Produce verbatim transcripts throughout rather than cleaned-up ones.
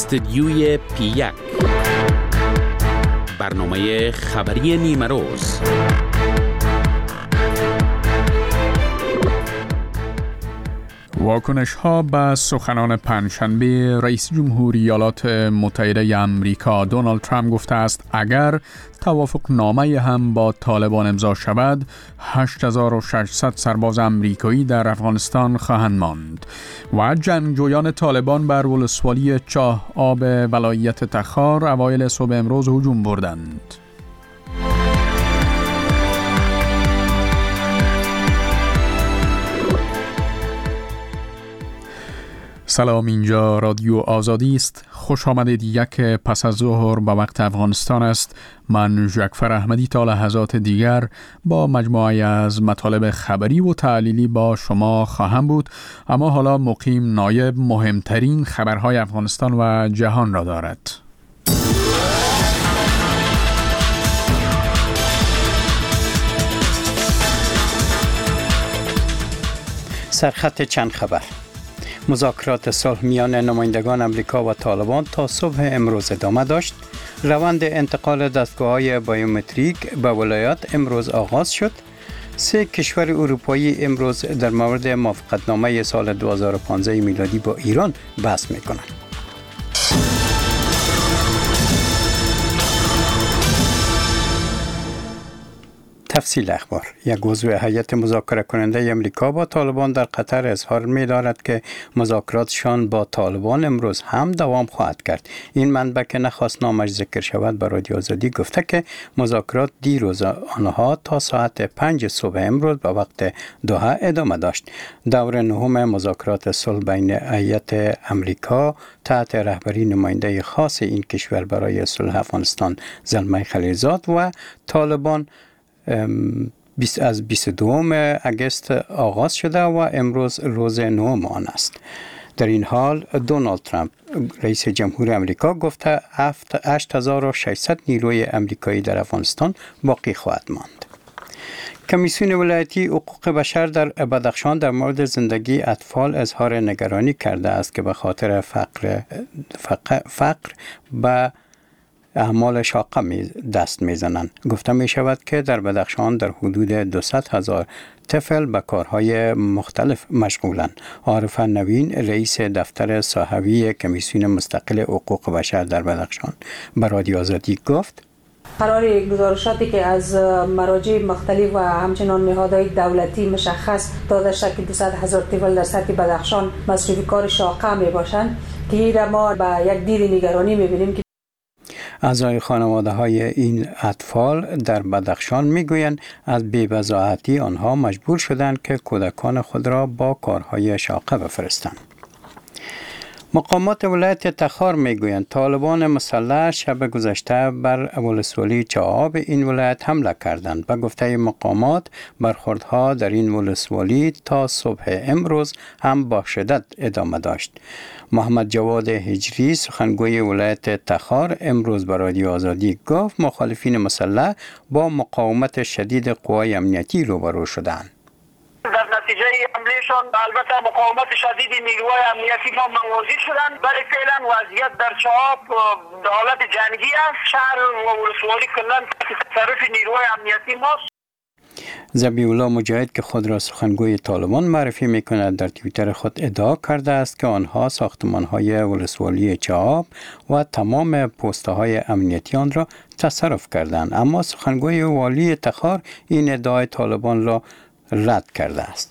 استدیوی پی یک، برنامه خبری نیمه روز. واکنش ها به سخنان پنجشنبه رئیس جمهوری ایالات متحده آمریکا دونالد ترامپ گفته است اگر توافق نامه هم با طالبان امضا شود، هشت هزار و ششصد سرباز آمریکایی در افغانستان خواهند ماند و جنگجویان طالبان بر ولسوالی چاه آب ولایت تخار اوایل صبح امروز هجوم بردند. سلام، اینجا رادیو آزادی است. خوش آمدید. یک پس از ظهر به وقت افغانستان است. من جعفر احمدی تا لحظات دیگر با مجموعه از مطالب خبری و تحلیلی با شما خواهم بود، اما حالا مقیم نایب مهمترین خبرهای افغانستان و جهان را دارد. سرخط چند خبر. مذاکرات صلح میان نمایندگان آمریکا و طالبان تا صبح امروز ادامه داشت. روند انتقال دستگاه‌های بایومتریک به ولایات امروز آغاز شد. سه کشور اروپایی امروز در مورد موافقتنامه سال دو هزار و پانزده میلادی با ایران بحث میکنند. تفصیل اخبار. یک عضو هیئت مذاکره کننده امریکا با طالبان در قطر اظهار می دارد که مذاکراتشان با طالبان امروز هم دوام خواهد کرد. این منبع که نخواست نامش ذکر شود به رادیو آزادی گفته که مذاکرات دیروز آنها تا ساعت پنج صبح امروز به وقت دوحه ادامه داشت. دور نهم مذاکرات صلح بین هیئت امریکا تحت رهبری نماینده خاص این کشور برای صلح افغانستان زلمه خلیلزاد و طالبان از بیست و دوم اگست آغاز شده و امروز روز نهم آن است. در این حال دونالد ترامپ رئیس جمهور آمریکا گفته هشت هزار و ششصد نیروی آمریکایی در افغانستان باقی خواهد ماند. کمیسیون ولایتی حقوق بشر در بدخشان در مورد زندگی اطفال اظهار نگرانی کرده است که به خاطر فقر فقر, فقر به اعمال شاقه می دست می زنند. گفته می شود که در بدخشان در حدود دویست هزار طفل به کارهای مختلف مشغولند. عارف نوین رئیس دفتر صحوی کمیسیون مستقل حقوق بشر در بدخشان به رادیو آزادی گفت قرار گزارشاتی که از مراجع مختلف و همچنان نهادهای دولتی مشخص داده شد که دویست هزار طفل در سطح بدخشان مصروف کار شاقه می باشند که این ما به یک دید نگرانی می بینیم که اعضای خانواده های این اطفال در بدخشان میگویند از بی‌وضاحتی آنها مجبور شدند که کودکان خود را با کارهای شاقه بفرستند. مقامات ولایت تخار میگویند طالبان مسلح شب گذشته بر ولسوالی چاه این ولایت حمله کردند. به گفته مقامات برخوردها در این ولسوالی تا صبح امروز هم با شدت ادامه داشت. محمد جواد هجری سخنگوی ولایت تخار امروز به رادیو آزادی گفت مخالفین مسلح با مقاومت شدید قوای امنیتی روبرو شدند. در نتیجه حملهشان البته مقاومت شدید نیروهای امنیتی ما مواجه شدند، ولی فعلا وضعیت در چاه در حالت جنگی است. شهر و ولسوالی کلا تحت تصرف نیروهای امنیتی ماست. ذبیح الله مجاهد که خود را سخنگوی طالبان معرفی می‌کند در توییتر خود ادعا کرده است که آنها ساختمان‌های ولسوالی چاه و تمام پست‌های امنیتی آن را تصرف کردند، اما سخنگوی والی تخار این ادعای طالبان را رد کرده است.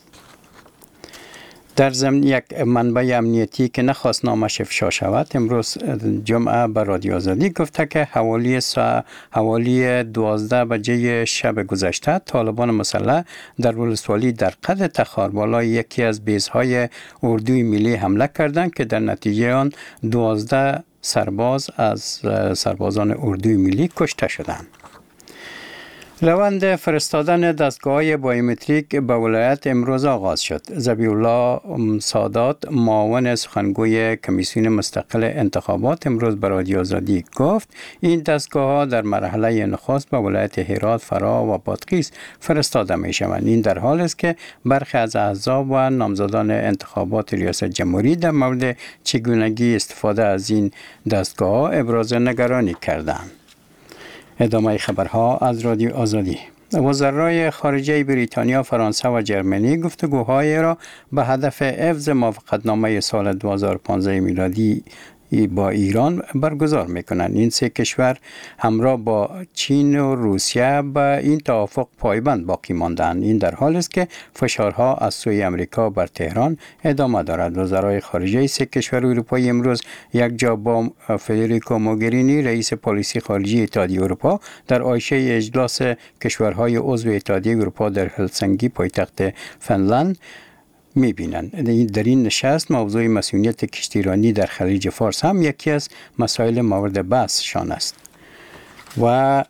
در ضمن یک منبع امنیتی که نخواست نامش افشا شود امروز جمعه به رادیو آزادی گفته که حوالی سا حوالی دوازده بجه شب گذشته طالبان مسلح در ولسوالی در قد تخار بالای یکی از بیزهای اردوی ملی حمله کردند که در نتیجه آن دوازده سرباز از سربازان اردوی ملی کشته شدند. روند فرستادن دستگاه بایومتریک به ولایت امروز آغاز شد. ذبیح الله سادات معاون سخنگوی کمیسیون مستقل انتخابات امروز به رادیو آزادی گفت این دستگاه ها در مرحله نخست به ولایت هرات، فرا و بادغیس فرستاده می شوند. این در حال است که برخی از احزاب و نامزدان انتخابات ریاست جمهوری در مورد چگونگی استفاده از این دستگاه ها ابراز نگرانی کردند. ادامه خبرها از رادیو آزادی. وزرای خارجه بریتانیا، فرانسه و جرمنی گفتگوهای را به هدف حفظ موافقتنامه سال دو هزار و پانزده میلادی با ایران برگزار میکنند. این سه کشور همراه با چین و روسیه به این توافق پایبند باقی ماندند. این در حال است که فشارها از سوی امریکا بر تهران ادامه دارد. وزرای خارجه سه کشور اروپایی امروز یک جا با فدریکو موگرینی، رئیس پالیسی خارجی اتحادیه اروپا، در عایشه اجلاس کشورهای عضو اتحادیه اروپا در هلسینکی پایتخت فنلند می‌بینند. در این نشست موضوع مسئولیت کشتیرانی در خلیج فارس هم یکی از مسائل مورد بحثشان است. و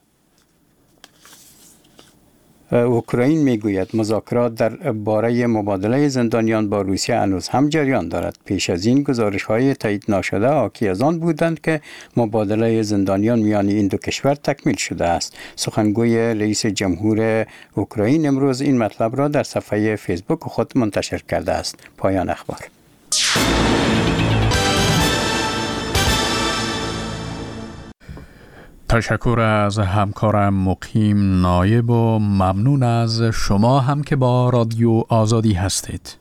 اوکراین میگوید مذاکرات در باره مبادله زندانیان با روسیه هنوز هم جریان دارد. پیش از این گزارش‌های تایید ناشده حاکی از آن بودند که مبادله زندانیان میان این دو کشور تکمیل شده است. سخنگوی رئیس جمهور اوکراین امروز این مطلب را در صفحه فیسبوک خود منتشر کرده است. پایان اخبار. تشکر از همکارم مقیم نایب و ممنون از شما هم که با رادیو آزادی هستید.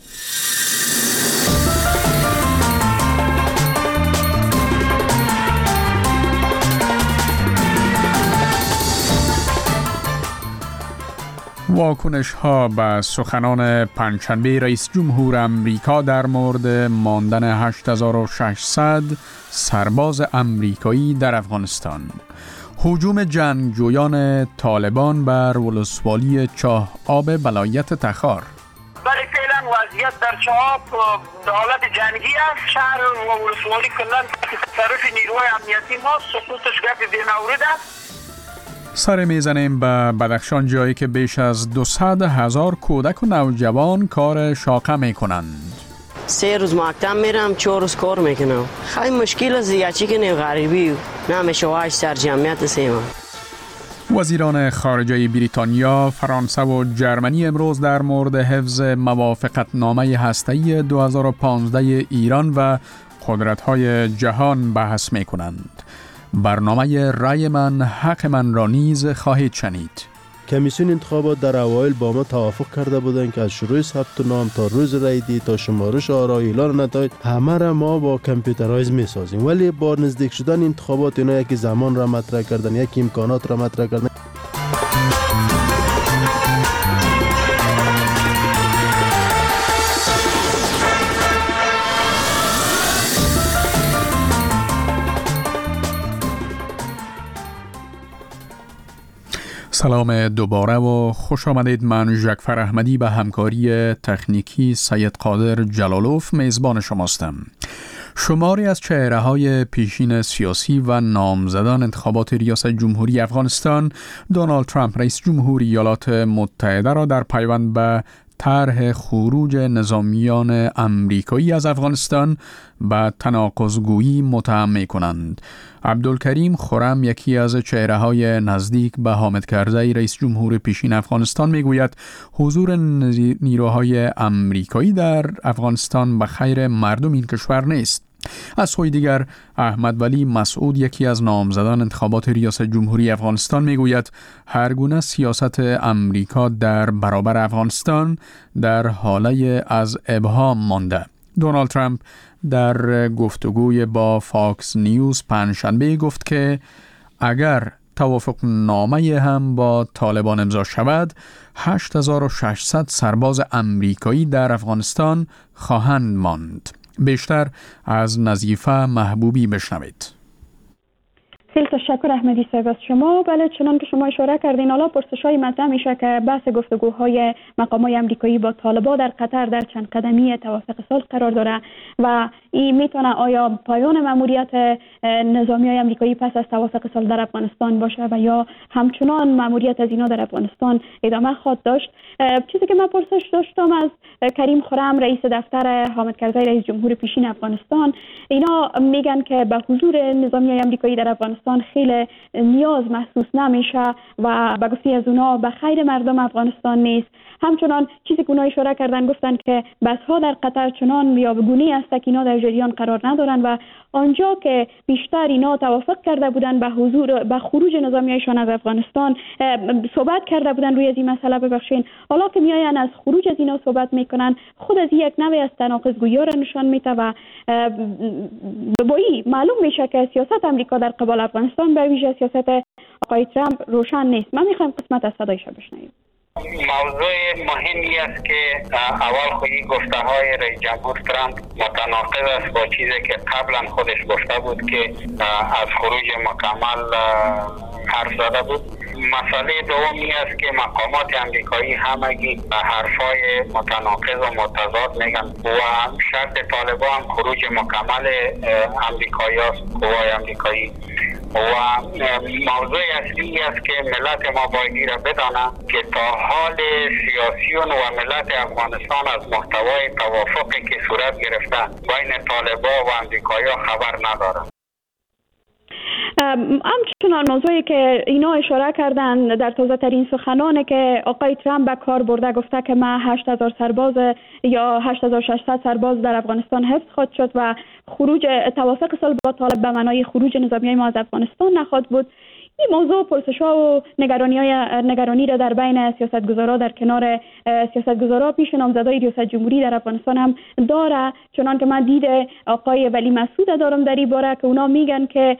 واکنش ها به سخنان پنجشنبه رئیس جمهور امریکا در مورد ماندن هشت هزار و ششصد سرباز امریکایی در افغانستان. هجوم جنگجویان طالبان بر ولسوالی چاه آب ولایت تخار. برای فعلا وضعیت در چاه آب در حالت جنگی است. شهر و ولسوالی کلن تصرف نیروهای امنیتی ما، سقوطش گپ بی‌مورد است. سر میزنیم به بدخشان، جایی که بیش از دویست هزار کودک و نوجوان کار شاقه میکنند. سه روز مکتب میرم، چهار روز کار میکنم. خیلی مشکل است دیگه، چی کنیم؟ غریبی نمیشه واش سر جمعیت سیما. وزیران خارجه بریتانیا، فرانسه و جرمنی امروز در مورد حفظ موافقتنامه هسته‌ای دو هزار و پانزده ایران و قدرت‌های جهان بحث میکنند. برنامه رای من حق من را نیز خواهید شنید. کمیسیون انتخابات در اوایل با ما توافق کرده بودند که از شروع ثبت نام تا روز رای تا شمارش آرا، اعلان نتایج همه را ما با کامپیوترایز میسازیم، ولی با نزدیک شدن انتخابات اینا یکی زمان را مطرح کردن، یکی امکانات را مطرح کردن. سلام دوباره و خوش آمدید. من ژکفر احمدی به همکاری تکنیکی سید قادر جلالوف میزبان شماستم. شماری از چهره‌های پیشین سیاسی و نامزدان انتخابات ریاست جمهوری افغانستان، دونالد ترامپ رئیس جمهوری ایالات متحده را در پیوند به طرح خروج نظامیان امریکایی از افغانستان به تناقض‌گویی متهم می‌کنند. عبدالکریم خرم، یکی از چهره‌های نزدیک به حامد کرزی رئیس جمهور پیشین افغانستان، میگوید حضور نیروهای امریکایی در افغانستان به خیر مردم این کشور نیست. از سوی دیگر احمد ولی مسعود، یکی از نامزدان انتخابات ریاست جمهوری افغانستان، میگوید هر گونه سیاست امریکا در برابر افغانستان در حاله از ابهام مانده. دونالد ترامپ در گفتگوی با فاکس نیوز پنجشنبه گفت که اگر توافق نامه هم با طالبان امضا شود، هشت هزار و ششصد سرباز امریکایی در افغانستان خواهند ماند. بیشتر از نظیفه محبوبی بشنوید. خیلی تشکر احمدی صاحب از شما. بله، چنان که شما اشاره کردین، حالا پرسش‌های مطرح میشه که بحث گفتگوهای مقامات آمریکایی با طالبان در قطر در چند قدمی توافق صلح قرار داره و این میتونه آیا پایان مأموریت نظامیای آمریکایی پس از توافق صلح در افغانستان باشه و یا همچنان مأموریت از اینا در افغانستان ادامه خواهد داشت. چیزی که من پرسش داشتم از کریم خرم، رئیس دفتر حامد کرزی رئیس جمهور پیشین افغانستان، اینا میگن که به حضور نظامیای آمریکایی در افغانستان خیلی نیاز محسوس نمیشه و به گفته از اونا به خیر مردم افغانستان نیست. همچنان چیزی که اونا اشاره کردن، گفتن که بسها در قطر چنان یا به گونه‌ای است که اینا در جریان قرار ندارن و آنجا که بیشتر اینا توافق کرده بودن به حضور به خروج نظامیایشان از افغانستان صحبت کرده بودن روی این مسئله. ببخشین، حالا که میاین از خروج از اینا صحبت میکنن، خود از یک نوع از تناقض‌گویی را نشان میده و با این معلوم میشه که سیاست آمریکا در قبال افغانستان به ویژه سیاست آقای ترامپ روشن نیست. من میخوام قسمت از صدایش بشنویم. موضوع مهمی است که اول خودی گفته های رئیس جمهور ترامپ متناقض است با چیزی که قبلا خودش گفته بود که از خروج مکمل حرف زده بود. مسئله دومی است که مقامات آمریکایی همگی حرفای متناقض و متضاد میگن و شرط طالبان خروج مکمل آمریکایی است، قوای آمریکایی. و موضوع اصلی است که ملت ما باید را بدانه که تا حال سیاسیون و ملت افغانستان از محتوای توافقی که صورت گرفتن بین طالبان و آمریکایی‌ها خبر ندارند. همچنان موضوعی که اینا اشاره کردن در تازه ترین سخنانه که آقای ترامپ به کار برده، گفته که ما هشت هزار سرباز یا هشت هزار و ششصد سرباز در افغانستان حفظ خواهد شد و خروج توافق صلح با طالب به معنای خروج نظامیای ما از افغانستان نخواهد بود. این موضوع پرسش‌ها و نگرانی‌های نگرانی را در بین سیاستگزارا در کنار سیاستگزارا پیش نامزدای ریاست جمهوری در افغانستان هم داره. چنان که من دید آقای ولی مسعود دارم در این باره که اونا میگن که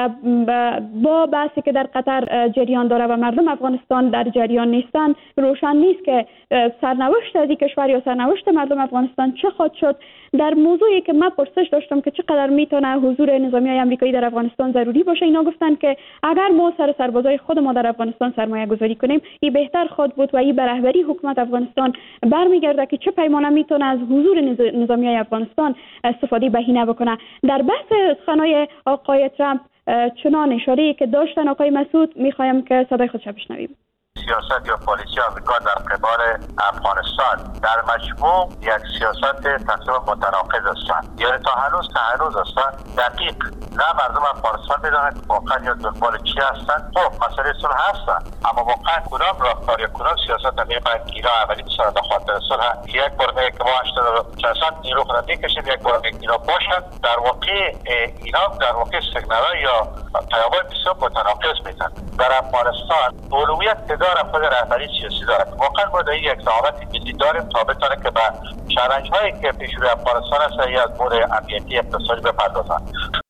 با بحثی که در قطر جریان داره و مردم افغانستان در جریان نیستن، روشن نیست که سرنوشت از این کشور یا سرنوشت مردم افغانستان چه خواهد شد. در موضوعی که من پرسش داشتم که چقدر میتونه حضور نظامیای آمریکایی در افغانستان ضروری باشه، اینا گفتن که اگر ما سر سربازای خود ما در افغانستان سرمایه گذاری کنیم، این بهتر خواهد بود و این به رهبری حکومت افغانستان برمیگرده که چه پیمانه میتونه از حضور نظامیای افغانستان استفاده بهینه بکنه. در بحث سخنهای آقای ترامپ چنان اشاره‌ای که داشتن آقای مسعود، میخوایم که صدای خودش بشنویم. سیاست یا پالیسی آمریکا در قبال افغانستان در مجموع یک سیاست تقریبا متناقض هستند. یعنی تا هنوز تا هنوز هستند دقیق نه مردم افغانستان میدانند واقعا یا دنبال چی هستند. خب مسئله صلح هستند، اما واقعا کدام راهکار یا کدام سیاست میخواهند اینا عملی بسازند به خاطر صلح؟ یک بار میگه که ما هشتاد و ششصد نیرو خود میکشیم، یک بار میگه اینا باشند. در واقع اینا در واقع سیگنال یا پیام‌های بسیار متناقض میدن. در افغانستان اولویت داره خود رهبری سیاسی داره. واقعا ما در یک ضوابط ملی داریم تا بتونه که به چالش‌هایی که پیش روی افغانستان هست یا از امور امنیتی اقتصادی بپردازند.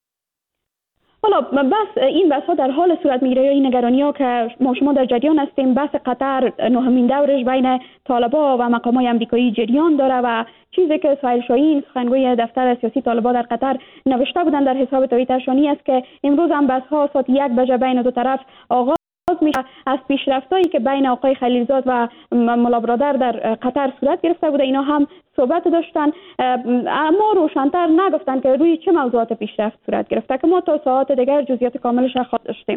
حالا بس این بحث ها در حال صورت میگیره یا این نگرانی ها که ما شما در جریان هستیم. بحث قطر نهمین دورش بین طالبان و مقامات آمریکایی جریان داره و چیزی که سهیل شاهین سخنگوی دفتر سیاسی طالبان در قطر نوشته بودن در حساب توییترشانی است که امروز هم بحث ها ساعت یک بجه بین دو طرف آغاز میشه. از پیشرفتایی که بین آقای خلیلزاد و ملا برادر در قطر صورت گرفته بوده، اینا هم صحبت داشتن، اما روشن‌تر نگفتن که روی چه موضوعات پیشرفت صورت گرفته که ما تا ساعت دیگر جزئیات کاملش را خواهد داشتیم.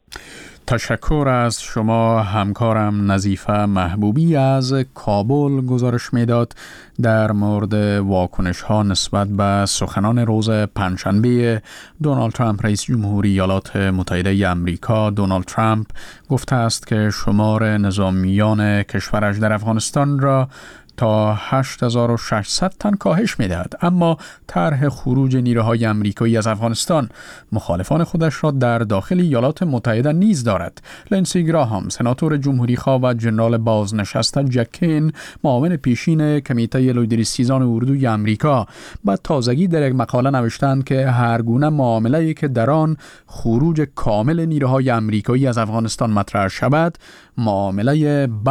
تشکر از شما. همکارم نظیفه محبوبی از کابل گزارش میداد در مورد واکنش ها نسبت به سخنان روز پنجشنبه دونالد ترامپ. رئیس جمهوری ایالات متحده آمریکا دونالد ترامپ گفته است که شمار نظامیان کشورش در افغانستان را تا هشت هزار و ششصد تن کاهش می‌دهد، اما طرح خروج نیروهای آمریکایی از افغانستان مخالفان خودش را در داخل ایالات متحده نیز دارد. لنسی گراهام، سناتور جمهوری‌خواه و جنرال بازنشسته جک کین، معاون پیشین کمیته لویدریسیزان اردوی آمریکا، با تازگی در یک مقاله نوشتند که هر گونه معامله‌ای که در آن خروج کامل نیروهای آمریکایی از افغانستان مطرح شود، معامله بد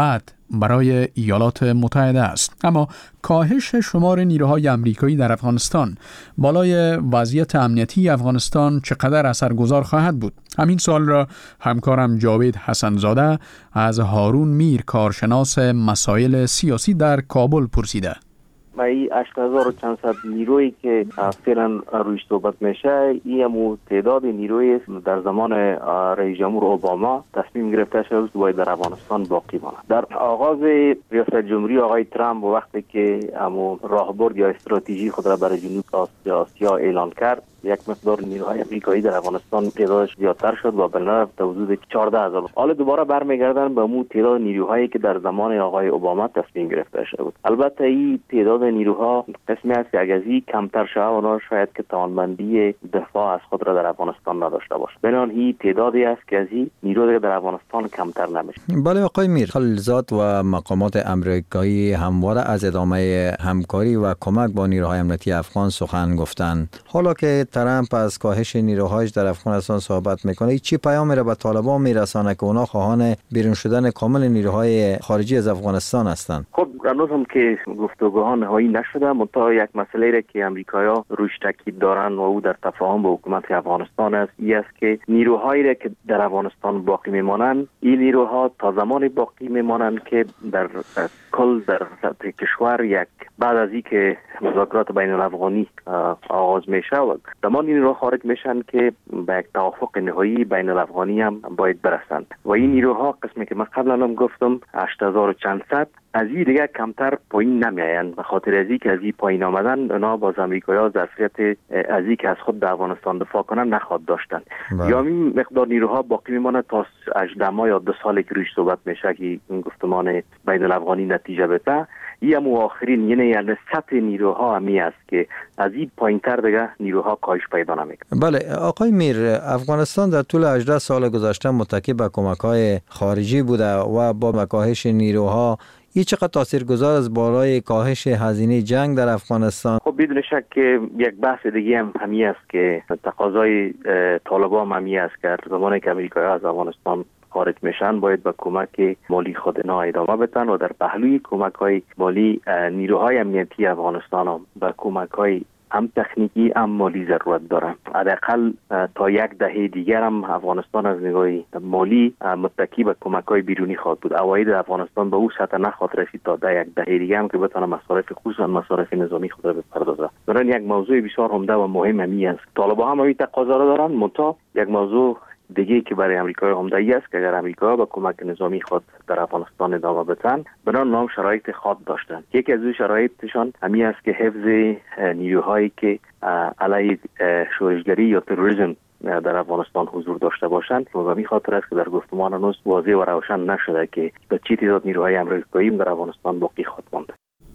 برای ایالات متحده است. اما کاهش شمار نیروهای آمریکایی در افغانستان بالای وضعیت امنیتی افغانستان چقدر اثرگذار خواهد بود؟ همین سوال را همکارم جاوید حسن‌زاده از هارون میر، کارشناس مسائل سیاسی در کابل پرسیده. و این هشت هزار و چند صد نیرویی که فعلا رویش صحبت میشه، این همون تعداد نیرویی در زمان رئیس جمهور اوباما تصمیم گرفته شد که باید در افغانستان باقی ماند. در آغاز ریاست جمهوری آقای ترامپ وقتی که همون راهبرد یا استراتژی خود را برای جنوب آسیا اعلان کرد، یک مقدار نیروهای آمریکایی در افغانستان تعدادش زیادتر شد و بالرفت حدود چهارده هزار. حالا دوباره برمیگردن به اون تعداد نیروهایی که در زمان آقای اوباما تصمیم گرفته شده بود. البته این تعداد نیروها قسمی است که اگر از این کمتر شود، اونا شاید که توانمندی دفاع از خود را در افغانستان نداشته باشه. بنابراین این تعدادی است که از این نیرو در افغانستان کمتر نمیشه. بله آقای میر، خلزات و مقامات آمریکایی همواره از ادامه همکاری و کمک با نیروهای امنیتی افغان سخن گفتند. حالا که ترامپ از کاهش نیروهایش در افغانستان صحبت میکنه، چی پیامی را به طالبان میرسانه که اونا خواهان بیرون شدن کامل نیروهای خارجی از افغانستان هستند؟ خب هنوز هم که گفتگوها نهایی نشده، منتها یک مسئله را که امریکایی‌ها روش تاکید دارن و او در تفاهم با حکومت افغانستان است، این است که نیروهایی را که در افغانستان باقی میمانند، این نیروها تا زمانی باقی میمانند که در کل در سطح کشور یک بعد از اینکه مذاکرات بین الافغانی آغاز میشه و زمان این نیروها خارج میشن که به یک توافق نهایی بین الافغانی هم باید برسند و این نیروها قسمی که من قبلا هم گفتم هشت هزار و چند صد از این دیگه کمتر پایین نمیایند. به خاطر از اینکه از این پایین آمدن اونا باز آمریکایی‌ها ظرفیت از اینکه از خود در افغانستان دفاع کنن نخواد داشتن. یا این مقدار نیروها باقی میمونه تا هجده ماه یا دو سالی که روش صحبت میشه که این گفتمان بین الافغانی نتیجه بده. این هم آخرین یعنی یعنی سطح نیروها همی است که از این پایین تر دیگه نیروها کاهش پیدا نمیکنه. بله آقای میر، افغانستان در طول هجده سال گذشته متکی به کمک‌های خارجی بوده و با کاهش نیروها این چقدر تاثیرگذار از بالای کاهش هزینه جنگ در افغانستان؟ خب بدون شک که یک بحث دیگه هم همی است که تقاضای طالبان همی است که زمانی که امریکایی از افغانستان خارج میشن باید به کمک مالی خود اینا ادامه بدن و در پهلوی کمک‌های مالی نیروهای امنیتی افغانستان هم به کمک‌های هم تکنیکی هم مالی ضرورت دارن. حداقل تا یک دهه دیگر هم افغانستان از نگاه مالی متکی به کمک‌های بیرونی خواهد بود. عواید افغانستان به او سطح نخواهد رسید تا ده یک دهه دیگر هم که بتونه مصارف خصوصا مصارف نظامی خود را بپردازه. برای یک موضوع بسیار عمده و مهم همی است. طالبان هم همین تقاضا را دارن، منتها یک موضوع دیگه که برای امریکای عمده ای است که اگر امریکا با کمک نظامی خود در افغانستان ادامه بدن، بنا نام شرایط خاص داشتن. یکی از این شرایطشان همین است که حفظ نیروهایی که علیه شورشگری یا تروریسم در افغانستان حضور داشته باشند و به این خاطر است که در گفتمان هنوز واضح و روشن نشده که به چه تعداد نیروهای امریکایی در افغانستان باقی خواهد ماند.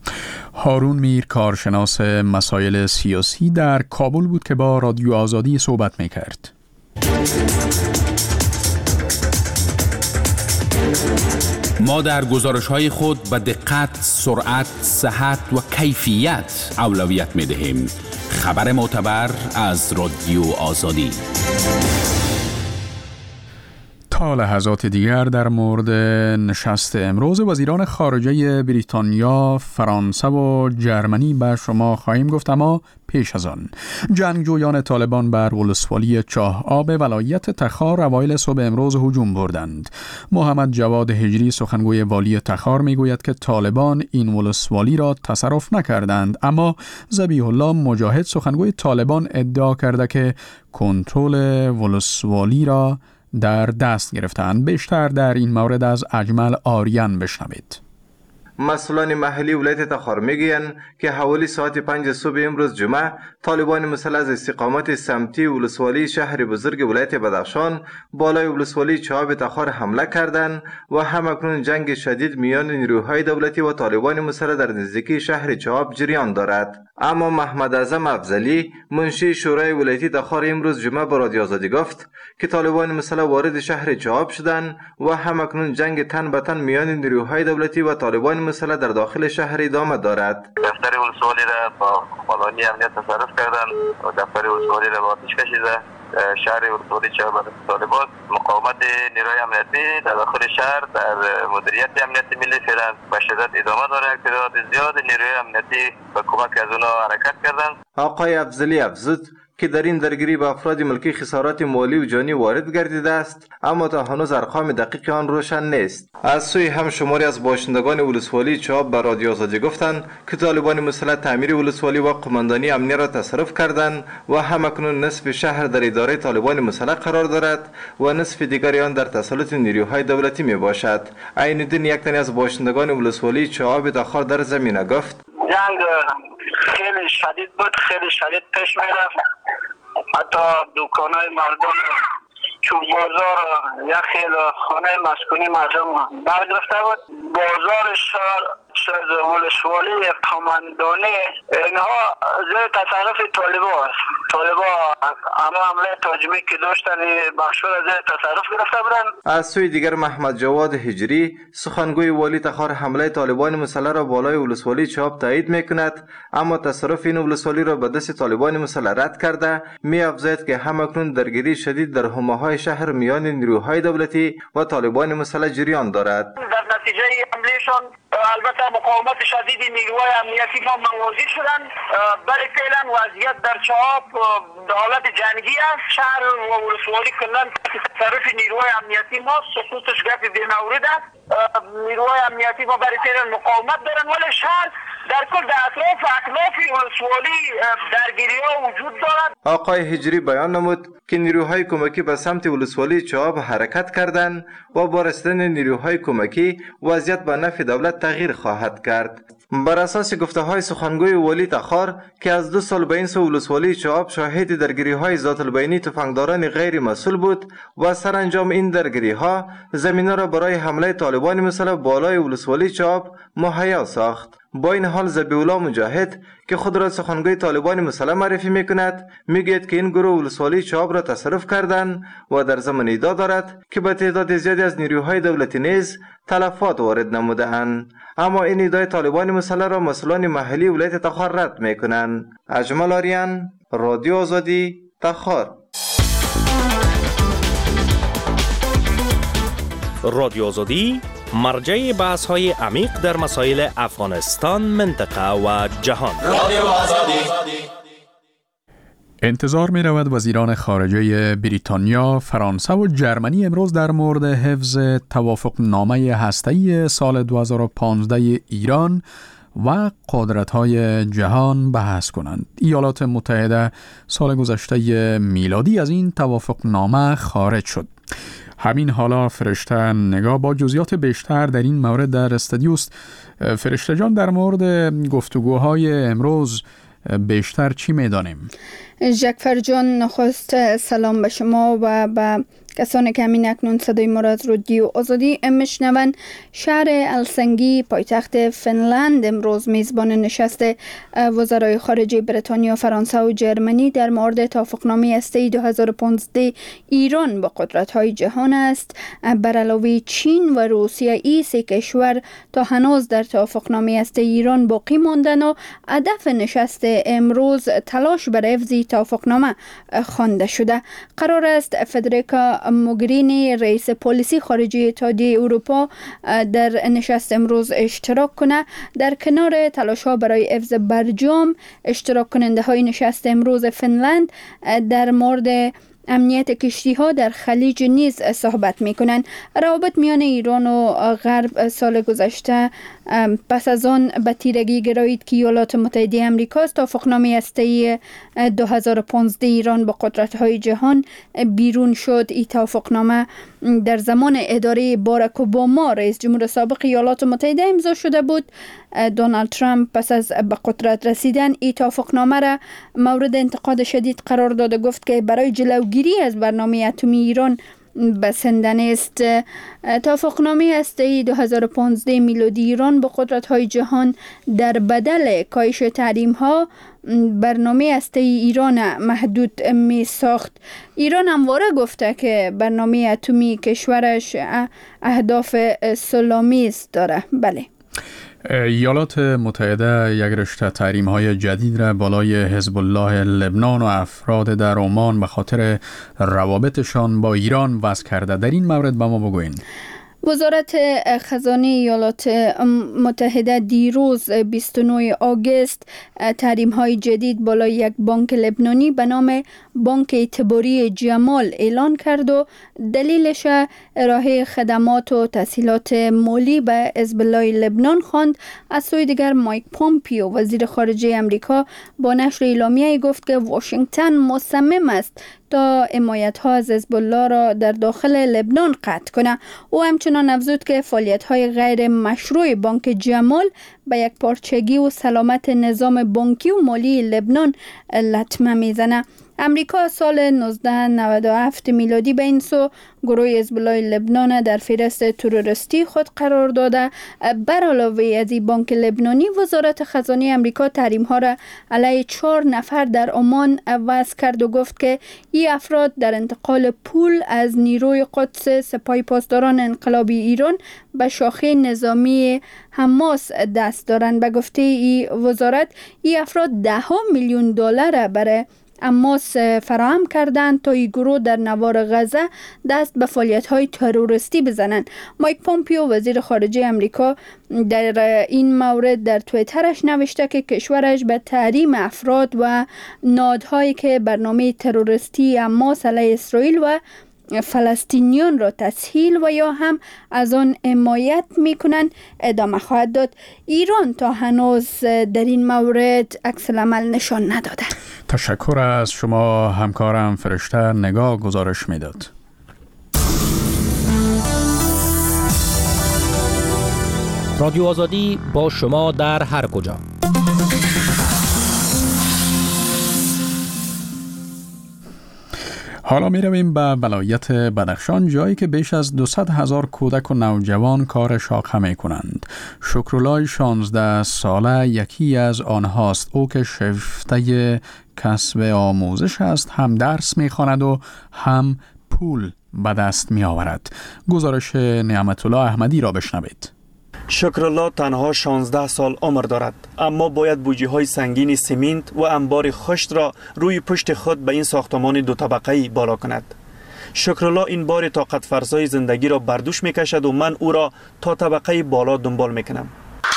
هارون میر، کارشناس مسائل سیاسی در کابل بود که با رادیو آزادی صحبت می‌کرد. ما در گزارش‌های خود به دقت، سرعت، صحت و کیفیت اولویت می‌دهیم. خبر معتبر از رادیو آزادی. تا لحظات دیگر در مورد نشست امروز وزیران خارجه بریتانیا، فرانسه و جرمنی بر شما خواهیم گفت، اما پیش از آن جنگجویان طالبان بر ولسوالی چاه آب ولایت تخار اوایل صبح امروز هجوم بردند. محمد جواد هجری سخنگوی والی تخار میگوید که طالبان این ولسوالی را تصرف نکردند، اما ذبیح الله مجاهد سخنگوی طالبان ادعا کرده که کنترل ولسوالی را در دست گرفتند. بیشتر در این مورد از اجمل آریان بشنوید. مسئولان محلی ولایت تخار میگویند که حوالی ساعت پنج صبح امروز جمعه طالبان مسلح از استقامت سمتی ولسوالی شهر بزرگ ولایت بدخشان بالای ولسوالی چاه تخار حمله کردند و همکنون جنگ شدید میان نیروهای دولتی و طالبان مسلح در نزدیکی شهر چاه جریان دارد. اما محمد اعظم افضلی منشی شورای ولایتی تخار امروز جمعه به رادیو آزادی گفت که طالبان مسلح وارد شهر چاه شدند و همکنون جنگ تن به تن میان نیروهای دولتی و طالبان مسلح در داخل شهر ادامه دارد. دفتر ولسوالی را با قوانین امنیت تصرف کردند و دفتر ولسوالی را با آتش کشیده شهر ولسوالی چهار طالبان مقاومت نیروی امنیتی در داخل شهر در مدیریت امنیتی ملی فعلا به شدت ادامه داره. تعداد زیاد نیروی امنیتی به کمک از اونها حرکت کردند. آقای افضلی افزود که در این درگیری به افراد ملکی خسارات مالی و جانی وارد گردیده است، اما تا هنوز ارقام دقیق آن روشن نیست. از سوی هم شماری از باشندگان ولسوالی چاب به رادیو آزادی گفتند که طالبان مسلح تعمیر ولسوالی و قماندانی امنیه را تصرف کردند و همکنون نصف شهر در اداره طالبان مسلح قرار دارد و نصف دیگری آن در تسلط نیروهای دولتی می باشد. عین الدین یک تن از باشندگان ولسوالی چاب تاخر در زمینه گفت: جنگ خیلی شدید بود، خیلی شدید پیش می رفت. حتی دکانای مردم چون بازار یک خیلی خانه مسکونی مردم برگرفته بود. بازار شهر ولسوالی قماندانی اینها زیر تصرف طالبا است. طالبا اما حمله تاجمی که داشتن بخشور زیر تصرف گرفته بودن. از سوی دیگر محمد جواد هجری سخنگوی والی تخار حمله طالبان مسلح را بالای ولسوالی چاب تایید میکند، اما تصرف این ولسوالی را به دست طالبان مسلح رد کرده می افزاید که همکنون درگیری شدید در حومه‌های شهر میان نیروهای دولتی و طالبان مسلح جریان دارد. در نتیجه حملهشان البته مقاومت شدید نیروهای امنیتی ما موازی شدن، ولی فعلا وضعیت در چهاب به حالت جنگی است. شهر و ولسوالی کلن تصرف نیروهای امنیتی ما، سقوطش گپ بی‌مورد است. نیروهای امنیتی ما برای فعلا مقاومت دارن، ولی شهر در کل در اطراف اطراف ولسوالی درگیری ها وجود دارد. آقای هجری بیان نمود که نیروهای کمکی به سمت ولسوالی چهاب حرکت کردند و با رسیدن نیروهای کمکی وضعیت به نفع دولت تغییر خواهد کرد. بر اساس گفته های سخنگوی والی تخار که از دو سال به این سو ولسوالی چهاب شاهد درگیری های ذات البینی تفنگداران غیر مسئول بود و سرانجام این درگیری ها زمینه را برای حمله طالبان مسلح بالای ولسوالی چهاب مهیا ساخت. با این حال ذبیح‌الله مجاهد که خود را سخنگوی طالبان مسلح معرفی میکند میگوید که این گروه ولسوالی چهاب را تصرف کردند و در ضمن ادعا دارد که به تعداد زیادی از نیروهای دولتی نیز تلفات وارد نموده اند، اما این ادعای طالبان مسلح را مسئولان محلی ولایت تخار رد میکنند. اجمل آریان، رادیو آزادی، تخار. رادیو آزادی مرجع بحث های عمیق در مسائل افغانستان، منطقه و جهان. رادیو آزادی. انتظار می رود وزیران خارجه بریتانیا، فرانسه و جرمنی امروز در مورد حفظ توافق نامه هسته‌ای سال دو هزار و پانزده ایران و قدرت‌های جهان بحث کنند. ایالات متحده سال گذشته میلادی از این توافق نامه خارج شد. همین حالا فرشته نگاه با جزئیات بیشتر در این مورد در استودیو است. فرشته جان، در مورد گفتگوهای امروز بیشتر چی می‌دانیم؟ جعفر جان، نخست سلام به شما و به کسانی که همین اکنون صدای ما را از رادیو آزادی میشنوند. شهر هلسینکی پایتخت فنلند امروز میزبان نشست وزرای خارجه بریتانیا، فرانسه و جرمنی در مورد توافقنامه هسته‌ای دو هزار و پانزده ایران با قدرت‌های جهان است. بر علاوه چین و روسیه، این سه کشور تا هنوز در توافقنامه هسته‌ای ایران باقی ماندن و هدف نشست امروز تلاش برای حفظ توافقنامه خوانده شده. قرار است فدریکا موگرینی، رئیس پلیسی خارجه اتحادیه اروپا، در نشست امروز اشتراک کنه. در کنار تلاش‌ها برای حفظ برجام، اشتراک کننده های نشست امروز فنلند در مورد امنیت کشتی ها در خلیج نیز صحبت می کنند. روابط میان ایران و غرب سال گذشته پس از آن به تیرگی گرایید که ایالات متحده آمریکا از توافقنامه هسته‌ای دو هزار و پانزده ایران با قدرت‌های جهان بیرون شد. این توافقنامه در زمان اداره باراک اوباما، رئیس جمهور سابق ایالات متحده، امضا شده بود. دونالد ترامپ پس از به قدرت رسیدن این توافقنامه را مورد انتقاد شدید قرار داده، گفت که برای جلوگیری از برنامه اتمی ایران بسنده است. توافقنامه هسته‌ای دو هزار و پانزده میلادی ایران با قدرت‌های جهان در بدل کاهش تحریم‌ها برنامه هسته‌ای ایران محدود می ساخت. ایران همواره گفته که برنامه اتمی کشورش اهداف صلح‌آمیز داره. بله. ایالات متحده یک رشته تحریم‌های جدید را بالای حزب الله لبنان و افراد در عمان به خاطر روابطشان با ایران وضع کرده. در این مورد به ما بگوین. وزارت خزانه ایالات متحده دیروز بیست و نه آگوست تحریم‌های جدید بالای یک بانک لبنانی به نام بانک اعتباری جمال اعلان کرد و دلیلش ارائه خدمات و تسهیلات مالی به حزب الله لبنان خواند. از سوی دیگر مایک پومپیو وزیر خارجه امریکا با نشر اعلامیه گفت که واشنگتن مصمم است تا حمایت ها از حزب الله را در داخل لبنان قطع کنه. او همچنان افزود که فعالیت های غیر مشروع بانک جمال به یک پارچگی و سلامت نظام بانکی و مالی لبنان لطمه میزنه. امریکا سال نوزده نود و هفت میلادی به این سو گروه حزب الله لبنان در فهرست تروریستی خود قرار داده. بر علاوه از این بانک لبنانی، وزارت خزانه امریکا تحریم ها را علیه چهار نفر در عمان وضع کرد و گفت که این افراد در انتقال پول از نیروی قدس سپاه پاسداران انقلابی ایران به شاخه نظامی حماس دست دارند. به گفته این وزارت، این افراد ده ها میلیون دلار برای حماس فراهم کردند تا این گروه در نوار غزه دست به فعالیت‌های تروریستی بزنند. مایک پومپیو وزیر خارجه امریکا در این مورد در توییترش نوشته که کشورش به تحریم افراد و نهادهایی که برنامه تروریستی حماس علیه اسرائیل و فلسطینیان را تسهیل و یا هم از آن حمایت میکنند ادامه خواهد داد. ایران تا هنوز در این مورد عکس العمل نشان نداده. تشکر از شما همکارم فرشته نگاه گزارش میداد. رادیو آزادی با شما در هر کجا. حالا می رویم به ولایت بدخشان، جایی که بیش از دویست هزار کودک و نوجوان کار شاقه می کنند. شکرالله شانزده ساله یکی از آنهاست. او که شیفته کسب آموزش است، هم درس می خواند و هم پول به دست می آورد. گزارش نعمت الله احمدی را بشنوید. شکرالله تنها شانزده سال عمر دارد، اما باید بوجی های سنگین سیمنت و انبار خشت را روی پشت خود به این ساختمان دو طبقه‌ای بالا کند. شکرالله این بار طاقت فرسای زندگی را بردوش می کشد و من او را تا طبقه بالا دنبال می کنم.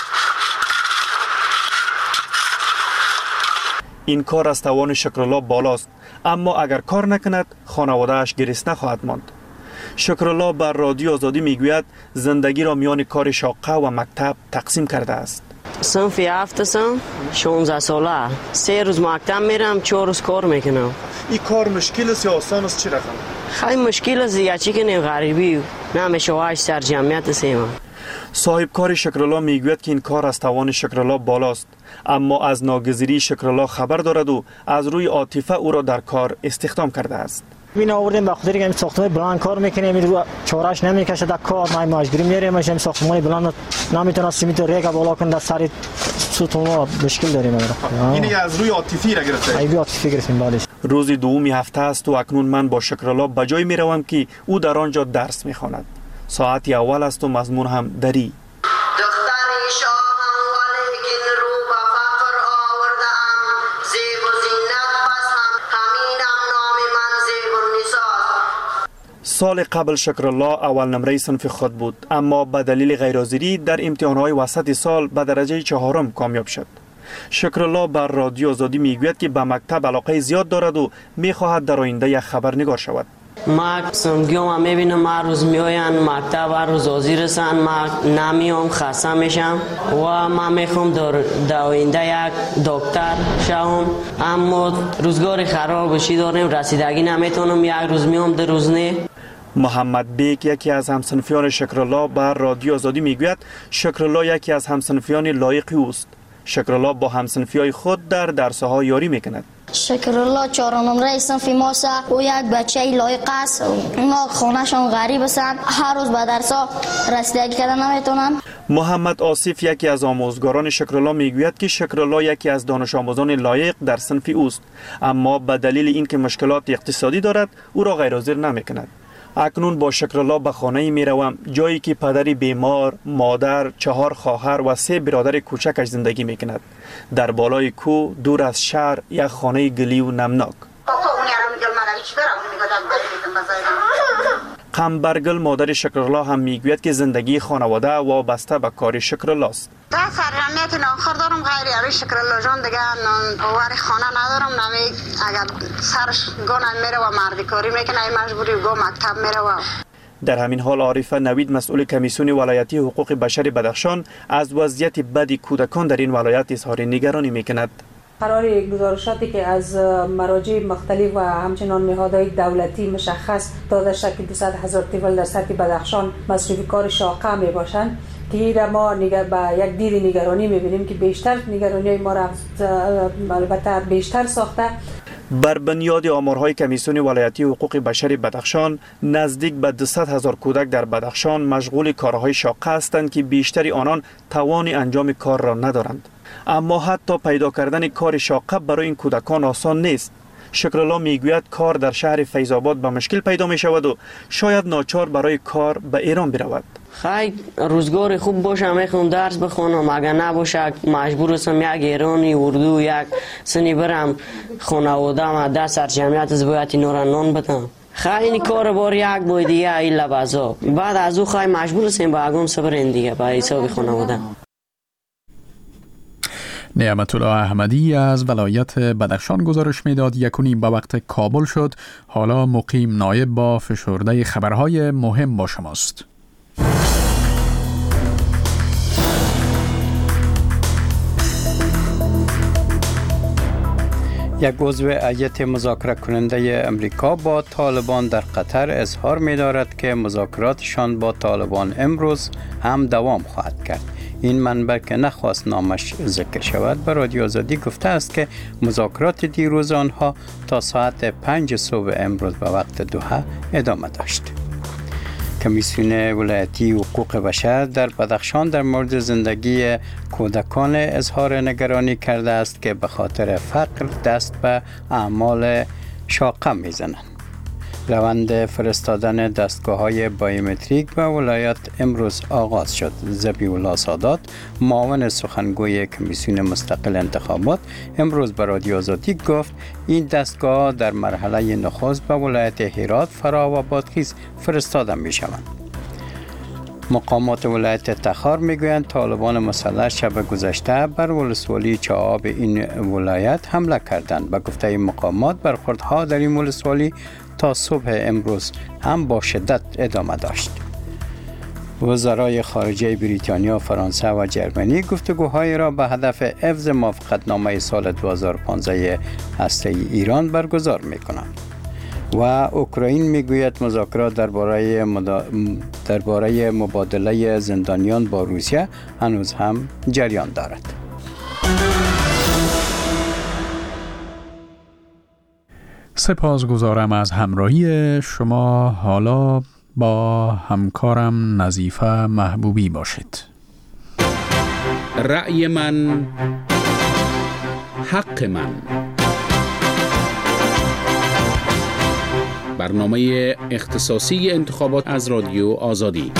این کار از توان شکرالله بالاست، اما اگر کار نکند خانواده اش گرسنه خواهد ماند. شکرالله بر رادیو آزادی میگوید زندگی را میان کار شاقه و مکتب تقسیم کرده است. صنف هفتم، شانزده ساله، سه روز مکتب میرم، چهار روز کار میکنم. این کار مشکل است یا آسان است؟ چی رقم؟ خیلی مشکل است، یکی که غریبی نمیشه واش سر جمعیت سیما. صاحب کار شکرالله میگوید که این کار از توان شکرالله بالاست، اما از ناگزیری شکرالله خبر دارد و از روی عاطفه او را در کار استخدام کرده است. بین آوردیم به خاطر اینکه ساختمان بلند کار میکنیم، رو چارهش نمیکشه در کار، ما مجبوری میریم میشیم ساختمان بلند نمیتونه سیمنت ریگ بالا کنه، در سر ستون مشکل داریم. این از روی عاطفی را گرفته؟ ای عاطفی گرفتیم. بله. روز دومی هفته است و اکنون من با شکرالله به جای میروم که او در آنجا درس میخواند. ساعت اول است و مضمون هم دری. سال قبل شکرالله اول نمره صنف خود بود، اما به دلیل غیرحاضری در امتحانات وسط سال به درجه چهارم کامیاب شد. شکرالله بر رادیو آزادی میگوید که به مکتب علاقه زیاد دارد و میخواهد در آینده یک خبرنگار شود. ما سنگیام میبینم ما روز میاین مکتب و روز آزی رسن، ما نمیام خسته میشم و ما میخوام در, در آینده یک دکتر شوم، اما روزگار خراب بشی داریم، رسیدگی نمیتونم، یک روز میام در روز نه. محمد بیک یکی از همسنفیان شکرالله بر رادیو آزادی میگوید شکرالله یکی از همسنفیان لایقی اوست. شکرالله با همسنفیای خود در درس‌ها یاری میکند. شکرالله چهار نمره صنف ماست، او یک بچه لایق است، اونا خانه‌شان غریب هستند، هر روز به درس‌ها رسیدگی کردن نمیتونن. محمد آصف یکی از آموزگاران شکرالله میگوید که شکرالله یکی از دانش آموزان لایق در صنف اوست، اما به دلیل اینکه مشکلات اقتصادی دارد او را غیرحاضر نمیکند. اکنون با شکرالله به خانه می روم، جایی که پدری بیمار، مادر، چهار خواهر و سه برادر کوچکش زندگی می کند. در بالای کوه دور از شهر یک خانه گلی و نمناک. قمبرگل مادر شکرالله هم میگوید که زندگی خانواده وابسته به کار شکرالله است. در سرجمعیت آخر دارم غیر اوی شکرالله جان دیگه واری خانه ندارم، نمی اگر سرش گونه میره و مردی کاری میکنه مجبوری گو مکتب میره و در همین حال عارفه نوید مسئول کمیسیون ولایتی حقوق بشر بدخشان از وضعیت بد کودکان در این ولایت اظهار نگرانی میکند. قرار گزارشاتی که از مراجع مختلف و همچنان نهادهای دولتی مشخص داده شد که دویست هزار طفل در سطح بدخشان مصروف کار شاقه می باشند که ما نگر با یک دید نگرانی میبینیم که بیشتر نگرانی ما را البته بیشتر ساخته. بر بنیاد آمارهای کمیسیون ولایتی حقوق بشر بدخشان نزدیک به دویست هزار کودک در بدخشان مشغول کارهای شاقه هستند که بیشتری آنان توان انجام کار را ندارند. اما حتی پیدا کردن کار شاقه برای این کودکان آسان نیست. شکرالله میگوید کار در شهر فیض‌آباد به مشکل پیدا می شود و شاید ناچار برای کار به ایران برود. خیلی روزگار خوب باشه میخوام درس بخونم، اگر نباشه مجبور هستم یک ایرانی اردو یک سنی برم خانواده ما در سرجمعیت از باید اینا را نان بدم. خیلی کار بار یک باید دیگه ایلا بازا بعد از او خیلی مجبور هستیم با اگم صبرین دیگه با حساب خانواده. نعمت الله احمدی از ولایت بدخشان گزارش میداد. یک و نیم به وقت کابل شد. حالا مقیم نایب با فشرده خبرهای مهم با شماست. یک عضو هیئت مذاکره کننده امریکا با طالبان در قطر اظهار می دارد که مذاکراتشان با طالبان امروز هم دوام خواهد کرد. این منبع که نخواست نامش ذکر شود به رادیو آزادی گفته است که مذاکرات دیروز آنها تا ساعت پنج صبح امروز به وقت دوحه ادامه داشت. کمیسیون ولایتی حقوق بشر در بدخشان در مورد زندگی کودکان اظهار نگرانی کرده است که به خاطر فقر دست به اعمال شاقه میزنند. روند فرستادن دستگاه‌های بایومتریک به ولایت امروز آغاز شد. ذبیح الله سادات معاون سخنگوی کمیسیون مستقل انتخابات امروز به رادیو آزادی گفت این دستگاه در مرحله نخست به ولایت هرات، فرا و بادغیس فرستاده می‌شوند. مقامات ولایت تخار میگویند طالبان مسلح شب گذشته بر ولسوالی چهاب این ولایت حمله کردند. به گفته مقامات برخوردها در این ولسوالی تا صبح امروز هم با شدت ادامه داشت. وزرای خارجه بریتانیا، فرانسه و جرمنی گفتگوهای را به هدف حفظ موافقتنامه سال دو هزار و پانزده هسته‌ای ایران برگزار می‌کنند. و اوکراین میگوید مذاکرات درباره مدا... درباره مبادله زندانیان با روسیه هنوز هم جریان دارد. سپاسگزارم از همراهی شما. حالا با همکارم نظیفه محبوبی باشید. رأی من حق من، برنامه اختصاصی انتخابات از رادیو آزادی.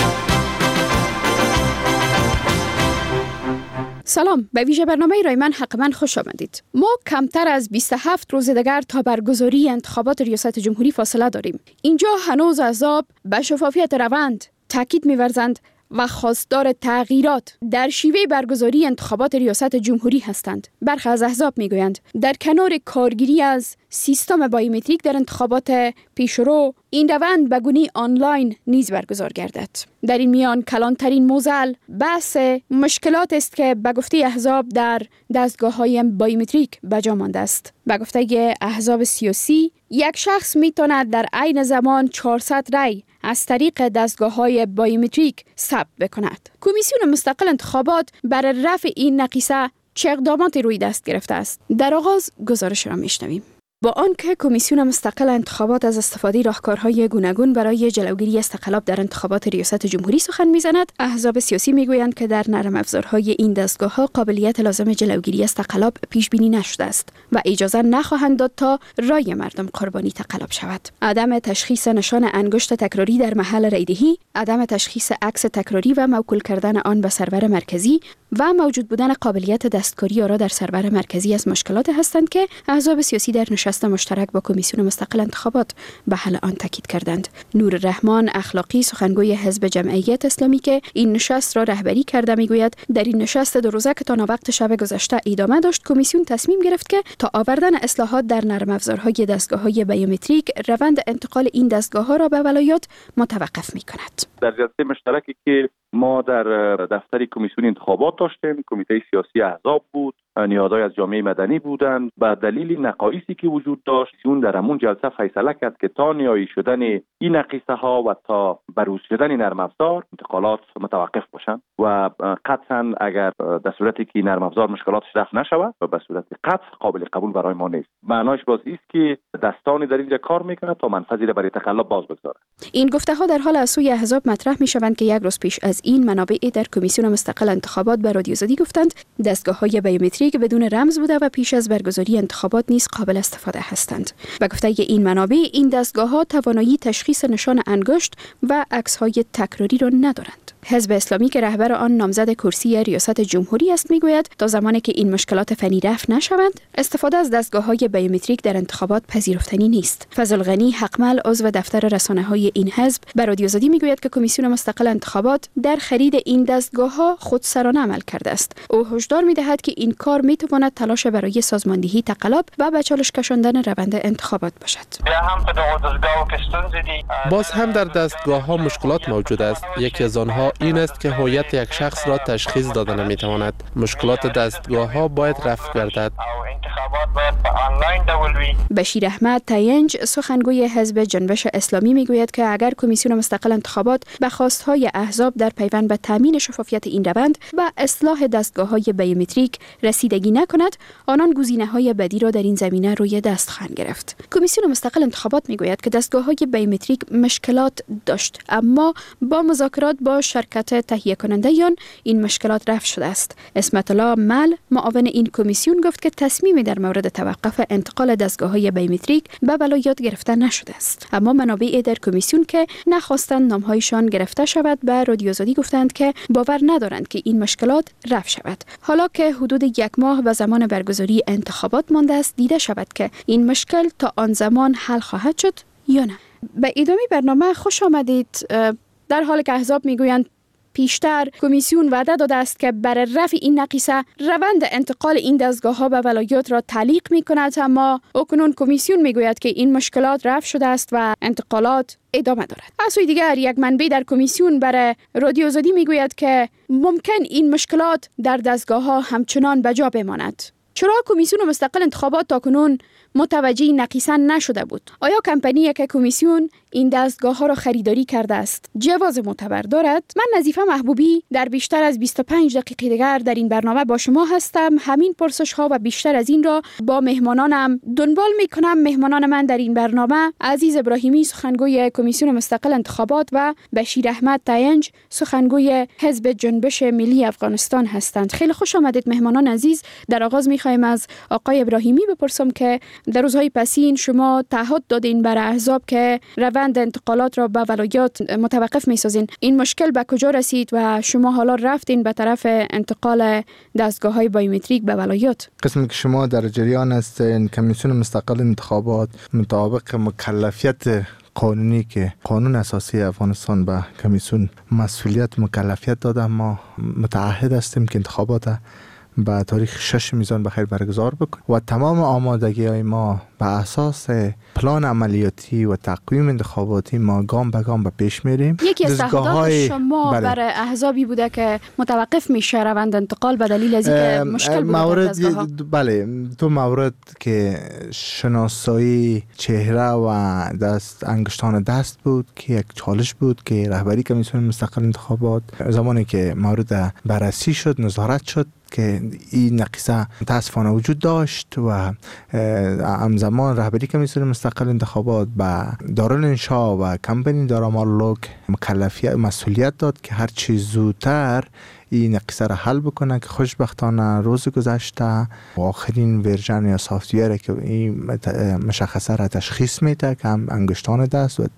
سلام، به ویژه برنامه رای من حق من خوش آمدید. ما کمتر از بیست و هفت روز دیگر تا برگزاری انتخابات ریاست جمهوری فاصله داریم. اینجا هنوز احزاب به شفافیت روند تاکید می‌ورزند و خواستار تغییرات در شیوه برگزاری انتخابات ریاست جمهوری هستند. برخی از احزاب میگویند در کنار کارگیری از سیستم بایومتریک در انتخابات پیشرو، این روند به گونه آنلاین نیز برگزار گردد. در این میان کلانترین موضوع بحث مشکلات است که به گفته احزاب در دستگاه‌های بایومتریک به جا مانده است. به گفته احزاب سیاسی، یک شخص میتواند در عین زمان چهارصد رای از طریق دستگاه‌های بایومتریک ثبت بکند. کمیسیون مستقل انتخابات برای رفع این نقیصه چه اقداماتی روی دست گرفته است؟ در آغاز گزارش را میشنویم. با آنکه کمیسیون مستقل انتخابات از استفاده راهکارهای گوناگون برای جلوگیری از تقلب در انتخابات ریاست جمهوری سخن میزند، احزاب سیاسی میگویند که در نرم افزارهای این دستگاه‌ها قابلیت لازم جلوگیری از تقلب پیش بینی نشده است و اجازه نخواهند داد تا رای مردم قربانی تقلب شود. عدم تشخیص نشان انگشت تکراری در محل رایدهی، عدم تشخیص عکس تکراری و موکول کردن آن به سرور مرکزی و موجود بودن قابلیت دستکاری آرا در سرور مرکزی از مشکلات هستند که احزاب سیاسی در نشست مشترک با کمیسیون مستقل انتخابات به حل آن تاکید کردند. نور رحمان اخلاقی، سخنگوی حزب جمعیت اسلامی که این نشست را رهبری کرده، میگوید در این نشست دو روزه که تا وقت شب گذشته ادامه داشت، کمیسیون تصمیم گرفت که تا آوردن اصلاحات در نرم افزارهای دستگاه‌های بیومتریک روند انتقال این دستگاه‌ها را به ولایات متوقف می‌کند. در جلسه مشترکی که ما در دفتر کمیسیون انتخابات داشتیم، کمیته سیاسی احزاب بود، نیازهای از جامعه مدنی بودند. به دلیل نقایصی که وجود داشت، اون در همون جلسه فیصله کرد که تا نیایی شدن این نقیصه ها و تا بروز شدن نرم افزار انتقالات متوقف باشند و قطعا اگر در صورتی که نرم افزار مشکلاتش رفع نشود و به صورت قطع قابل قبول برای ما نیست. معناش باز است که دستانی در اینجا کار میکنه تا منفذی را برای تقلب باز بگذاره. این گفته ها در حال از سوی احزاب مطرح میشوند که یک روز پیش از این منابع در کمیسیون مستقل انتخابات به رادیو زدی گفتند دستگاه‌های بیومتریک بدون رمز بوده و پیش از برگزاری انتخابات نیز قابل استفاده هستند. به گفته این منابع، این دستگاه‌ها توانایی تشخیص نشان انگشت و عکس‌های تکراری را ندارند. حزب اسلامی که رهبر آن نامزد کرسی ریاست جمهوری است میگوید تا زمانی که این مشکلات فنی رفع نشوند، استفاده از دستگاه‌های بیومتریک در انتخابات پذیرفتنی نیست. فضل غنی حقمل، عضو دفتر رسانه‌های این حزب، به رادیو زدی میگوید که کمیسیون مستقل انتخابات در خرید این دستگاه‌ها خودسرانه عمل کرده است. او هشدار می‌دهد که این کار می‌تواند تلاش برای سازماندهی تقلب و به چالش کشاندن روند انتخابات باشد. باز هم در دستگاه‌ها مشکلات موجود است. یکی از آنها این است که هویت یک شخص را تشخیص داده نمی‌تواند. مشکلات دستگاه‌ها باید رفع گردد. بشیر احمد تاینج، سخنگوی حزب جنبش اسلامی میگوید که اگر کمیسیون مستقل انتخابات به خواست‌های احزاب در پیوند به تامین شفافیت این روند و اصلاح دستگاه‌های بیومتریک رسیدگی نکند، آنان گزینه‌های بدی را در این زمینه روی دست خواهند گرفت. کمیسیون مستقل انتخابات میگوید که دستگاه‌های بیومتریک مشکلات داشت، اما با مذاکرات با شرکت تهیه کنندگان این مشکلات رفع شده است. اسمت الله مل، معاون این کمیسیون، گفت که تصمیمی در مورد توقف انتقال دستگاه‌های بیومتریک به ولایات گرفته نشده است، اما منابع در کمیسیون که نخواستند نام‌هایشان گرفته شود به رادیو زدی گفتند که باور ندارند که این مشکلات رفع شود. حالا که حدود یک ماه به زمان برگزاری انتخابات مانده است، دیده شود که این مشکل تا آن زمان حل خواهد شد یا نه. به ادامه برنامه خوش آمدید. در حالی که احزاب میگویند پیشتر کمیسیون وعده داده است که برای رفع این نقیصه روند انتقال این دستگاه‌ها به ولایات را تعلیق می‌کند، اما اکنون کمیسیون میگوید که این مشکلات رفع شده است و انتقالات ادامه دارد. از سوی دیگر یک منبع در کمیسیون برای رادیو زدی میگوید که ممکن این مشکلات در دستگاه‌ها همچنان به جا بماند. چرا کمیسیون مستقل انتخابات تاکنون متوجه این نقیصه نشده بود؟ آیا کمپانی که کمیسیون این دستگاه ها را خریداری کرده است جواز معتبر دارد؟ من نظیفه محبوبی در بیشتر از بیست و پنج دقیقه دیگر در این برنامه با شما هستم. همین پرسش ها و بیشتر از این را با مهمانانم دنبال می کنم. مهمانان من در این برنامه عزیز ابراهیمی، سخنگوی کمیسیون مستقل انتخابات، و بشیر احمد تاینج، سخنگوی حزب جنبش ملی افغانستان هستند. خیلی خوش آمدید مهمانان عزیز. در آغاز می خواهیم از آقای ابراهیمی بپرسم که در روزهای پسین شما تعهد دادین برای احزاب که روند انتقالات را به ولایات متوقف می‌سازین. این مشکل به کجا رسید و شما حالا رفتین به طرف انتقال دستگاه‌های بیومتریک به ولایات؟ قسمی که شما در جریان هستین، کمیسیون مستقل انتخابات مطابق مکلفیت قانونی که قانون اساسی افغانستان به کمیسیون مسئولیت مکلفیت داده، ما متعهد هستیم که انتخابات به تاریخ شش میزان بخیر برگزار بکنیم و تمام آمادگی های ما به اساس پلان عملیاتی و تقویم انتخاباتی ما گام به گام به پیش میریم. یکی از تهدیدات شما بله. برای احزابی بوده که متوقف میشه روند انتقال به دلیل از اینکه مشکل بوده مورد در دستگاه‌ها. بله، دو مورد که شناسایی چهره و دست انگشتان دست بود که یک چالش بود که رهبری کمیسیون مستقل انتخابات زمانی که مورد بررسی شد، نظارت شد، که این نقیصه متاسفانه وجود داشت و همزمان رهبری کمیسیون مستقل انتخابات به دارالانشا و کمپانی دارامارلوک مکلفیت مسئولیت داد که هر چی زودتر این نقیصه را حل بکنه که خوشبختانه روز گذشته آخرین ورژن یا سافتویر که این مشخصه را تشخیص میده که هم انگشتان دست و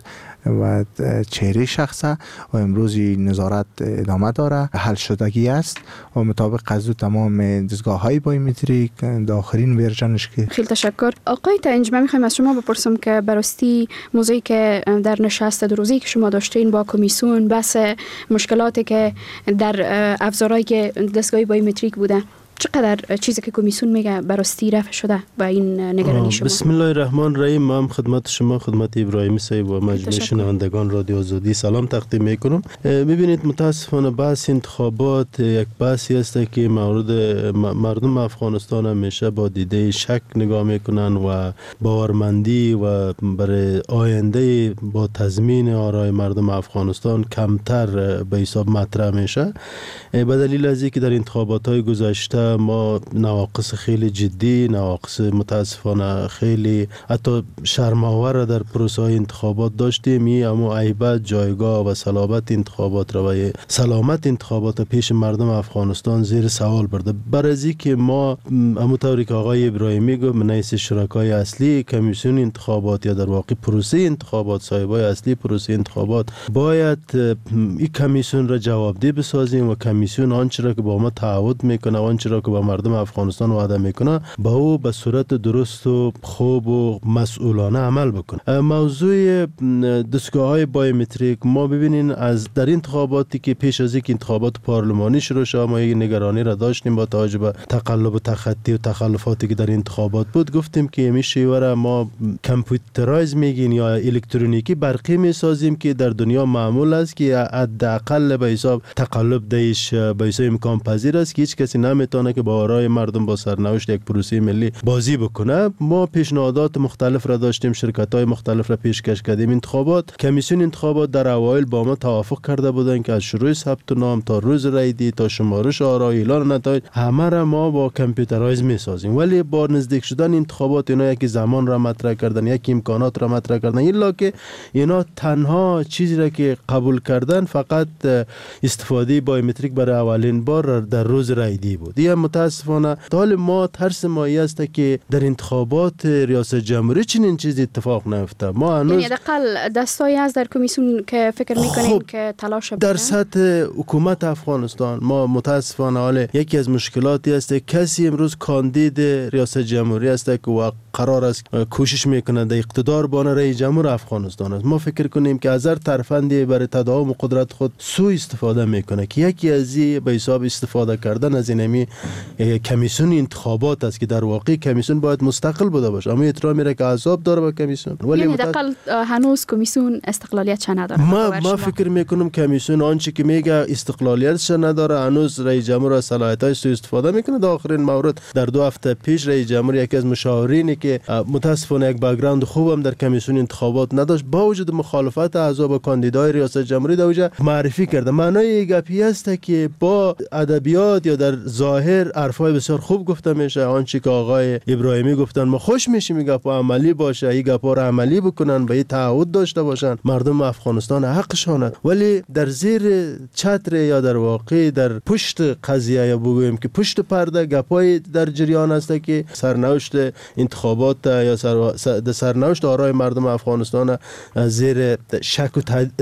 و چهره شخصه و امروز نظارت ادامه داره، حل شدگی است و مطابق قضا تمام دستگاه های بایومتریک آخرین ورژنش که. خیلی تشکر. آقای تنج، من میخوایم از شما بپرسم که براستی موضوعی که در نشست دو روزی که شما داشتین با کمیسیون، بس مشکلاتی که در افزارهایی که دستگاه بایومتریک بوده، چقدر چیزی که کمیسیون میگه براستی رفع شده و این نگرانی شما؟ بسم الله الرحمن الرحیم. من خدمت شما، خدمت ابراهیمی صاحب و مجموعه شنوندگان رادیو آزادی سلام تقدیم میکنم. ببینید متاسفانه بحث انتخابات یک بحثی است که مورد مردم افغانستان همیشه با دیده شک نگاه میکنن و باورمندی و برای آینده با تضمین آرای مردم افغانستان کمتر به حساب مطرح میشه، به دلیل از اینکه در انتخابات های گذشته ما نواقص خیلی جدی، نواقص متاسفانه خیلی حتی شرم‌آور در پروسه های انتخابات داشتیم. این اما عیبت جایگاه و صلابت انتخابات را و سلامت انتخابات پیش مردم افغانستان زیر سوال برده. برای از اینکه ما همونطوری که آقای ابراهیمی گفت من حیث شرکای اصلی کمیسیون انتخابات یا در واقع پروسه انتخابات، صاحبای اصلی پروسه انتخابات باید این کمیسیون را جوابدeh بسازیم و کمیسیون آنچه را که با ما تعهد میکنه، آنچه را که با مردم افغانستان وعده میکنه با او به صورت درست و خوب و مسئولانه عمل بکنه. موضوع دستگاه های بایومتریک، ما ببینین از در انتخاباتی که پیش از اینکه انتخابات پارلمانی شروع شد ما یک نگرانی را داشتیم با توجه به تقلب و تخطی و تخلفاتی که در انتخابات بود. گفتیم که این شیوه را ما کامپیوترایز میگین یا الکترونیکی برقی میسازیم که در دنیا معمول است که حداقل به حساب تقلب دیش به حساب امکان پذیر است که هیچ کسی نمیتونه که با آرای مردم با سرنوشت یک پروسه ملی بازی بکنه. ما پیشنهادات مختلف را داشتیم، شرکت‌های مختلف را پیشکش کردیم. انتخابات کمیسیون انتخابات در اوایل با ما توافق کرده بودن که از شروع ثبت نام تا روز رای تا شمارش آرای اعلان نتایج همه را ما با کامپیوترایز میسازیم، ولی با نزدیک شدن انتخابات اینا یکی زمان را مطرح کردن، یکی امکانات را مطرح کردن، الا که اینا تنها چیزی را که قبول کردن فقط استفاده بایومتریک برای اولین بار در روز رای بود. این متاسفانه حال ما ترس ما است که در انتخابات ریاست جمهوری چنین چیزی اتفاق نیفته. ما هنوز یعنی حداقل دستایی از در کمیسیون که فکر میکنین که تلاش بکنن در سطح حکومت افغانستان. ما متاسفانه حال یکی از مشکلاتی است کسی امروز کاندید ریاست جمهوری است که قرار است کوشش میکنه در اقتدار بانه رئیس جمهور افغانستان است. ما فکر کنیم که از هر ترفندی برای تداوم قدرت خود سوء استفاده میکنه که یکی از این به حساب استفاده کردن از اینمی کمیسیون انتخابات است که در واقع کمیسیون باید مستقل بوده باشه، اما احترامی را که احزاب داره به کمیسیون. ولی یعنی حداقل هنوز کمیسیون استقلالیت چه نداره. ما ما فکر میکنم کمیسیون آنچه که میگه استقلالیتش نداره، هنوز رئیس جمهور از صلاحیت‌های سوء استفاده میکنه. در آخرین مورد در دو هفته پیش رئیس جمهور یکی از مشاورینی که متاسفانه یک بک‌گراند خوبم در کمیسیون انتخابات نداشت با وجود مخالفت احزاب و کاندیدای ریاست جمهوری در وجه معرفی کرده. معنای گپی است که با ادبیات یا در ظاهر حرفای بسیار خوب گفته میشه. آنچه که آقای ابراهیمی گفتن ما خوش میشیم این گپا عملی باشه، این گپا رو عملی بکنن، به این تعهد داشته باشن. مردم افغانستان حقشانه، ولی در زیر چتر یا در واقع در پشت قضیه یا بگویم که پشت پرده گپای در جریان است که سرنوشت انتخابات یا سر سرنوشت آرای مردم افغانستان زیر شک و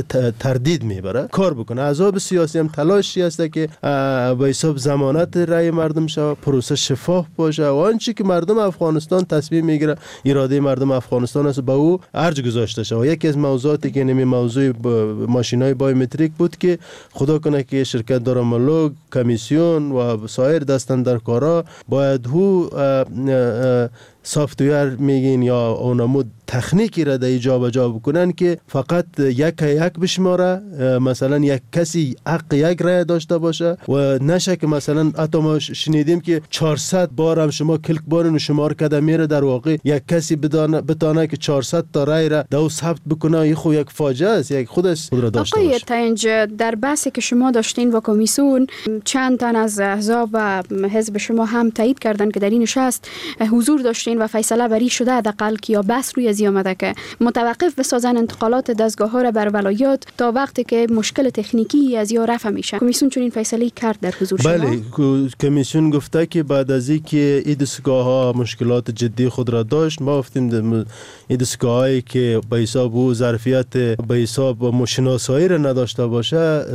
تردید میبره کار بکنه. احزاب سیاسی هم تلاشی است که به حساب ضمانت رای مردم شود، پروسه شفاف باشه و آنچه که مردم افغانستان تصمیم میگیره اراده مردم افغانستان است با او ارج گذاشته شود. یکی از موضوعاتی که نمی موضوع ماشینای بایومتریک بود که خدا کنه که شرکت دارامارلوک، کمیسیون و سایر دستاندرکارا باید هو سافتویر میگین یا اونمود تکنیکی را در جابجا بکنن که فقط یک یک بشماره، مثلا یک کسی حق یک رای داشته باشه و نشه که مثلا حتی ما شنیدیم که چهارصد بار هم شما کلک بارن و شمار کده میره، در واقع یک کسی بدانه بتانه که چهارصد تا رای را دو ثبت بکنه، این خو یک فاجعه است، یک خودش خود را داشته باشه. آقای تنج، در بحثی که شما داشتین و کمیسیون چند تن از احزاب و حزب شما هم تایید کردن که در این نشست حضور داشتین و فیصله بری شده، حداقل که یا بحث روی ازی آمده که متوقف بسازن انتقالات دستگاه ها را بر ولایات تا وقتی که مشکل تکنیکی از یا رفع میشه. کمیسیون چون این فیصله کرد در حضور شما؟ بله، کمیسیون گفته که بعد از اینکه این دستگاه ها مشکلات جدی خود را داشت، ما گفتیم این دستگاه هایی که به حساب و ظرفیت به حساب شناسایی را نداشته باشه،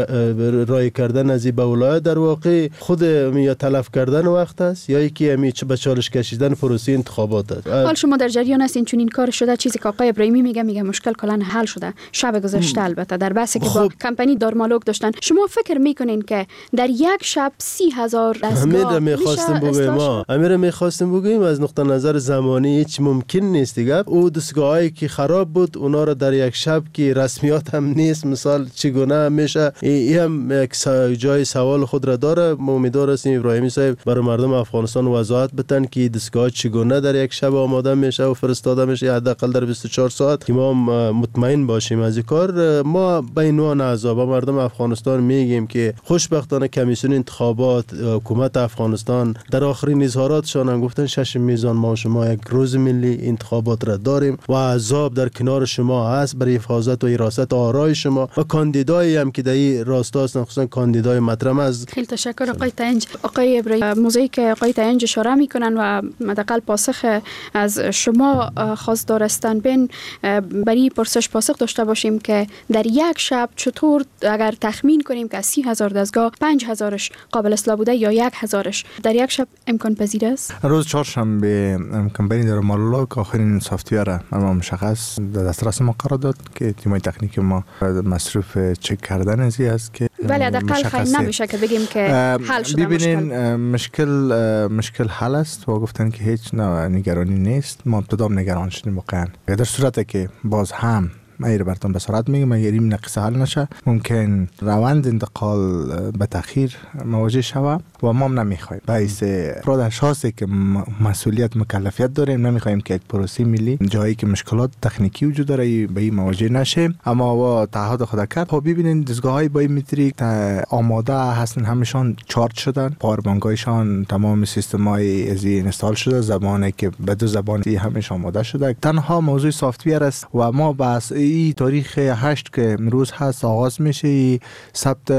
رای کردن از این به ولایت در واقع خود یا تلف کردن وقت است یا یکی همی به چالش کشیدن پروسه انتخابات است. حال شما در جریان هستین چون این کار شده؟ چیزی که آقای ابراهیمی میگه میگه مشکل کلا حل شده شب گذشته. البته در بحثی که با کمپانی دارمالوگ داشتن، شما فکر میکنین که در یک شب سی هزار دستگاه میخواستیم بگویم ما امیر میخواستیم بگویم از نقطه نظر زمانی هیچ ممکن نیست دیگه. او دستگاهایی که خراب بود اونا رو در یک شب که رسمیات هم نیست، مثال چگونه میشه، این هم یک جای سوال خود را داره. ما امیدوار هستیم ابراهیمی صاحب برای مردم افغانستان وضاحت بدن که دستگاه چگونه در یک شب آماده میشه و فرستاده میشه، حداقل در بیست و چهار ساعت، که ما مطمئن باشیم از این کار. ما به عنوان اعضا مردم افغانستان میگیم که خوشبختانه کمیسیون انتخابات حکومت افغانستان در آخرین اظهاراتشان هم گفتن شش میزان ما شما یک روز ملی انتخابات را داریم و احزاب در کنار شما هست برای حفاظت و حراست آرای شما و کاندیدایی هم که در این راستا هستن، خصوصا کاندیدای مطرح از. خیلی تشکر آقای تنج. آقای ابراهیم، موضوعی که آقای تنج اشاره میکنن و حداقل پاسخ از شما خواست دارستن بین برای پرسش پاسخ داشته باشیم که در یک شب چطور اگر تخمین کنیم که از سی هزار دستگاه پنج هزارش قابل اصلاح بوده یا یک هزارش در یک شب امکان پذیر است؟ روز چهارشنبه کمپانی دارمالوگ آخرین سافتویر ما مشخص در دسترس ما قرار داد که تیمای تکنیک ما مصروف چک کردن ازی است که ولی حداقل خیلی نمیشه که بگیم که حل شده. ببینین مشکل مشکل حل است و گفتن که هیچ نگرانی نیست. ما ابتدام نگران شدیم واقعا. در صورتی که باز هم من ایره براتون به سرعت میگم اگر این نقصه حل نشه ممکن روند انتقال به تأخیر مواجه شود و ما هم نمیخوایم باعث افراد اشخاصی که مسئولیت مکلفیت داریم نمیخوایم که یک پروسه ملی جایی که مشکلات تکنیکی وجود داره به این مواجه نشه. اما با تعهد خود کرد. خب ببینید دستگاه‌های بایومتریک آماده هستن، همشان چارج شدن، پاور بانک‌هایشان تمام سیستم‌های از اینستال شده، زبانی که به دو زبان همش آماده شده. تنها موضوع سافت‌ویر است و ما بس این تاریخ هشت که امروز هست آغاز میشه ثبت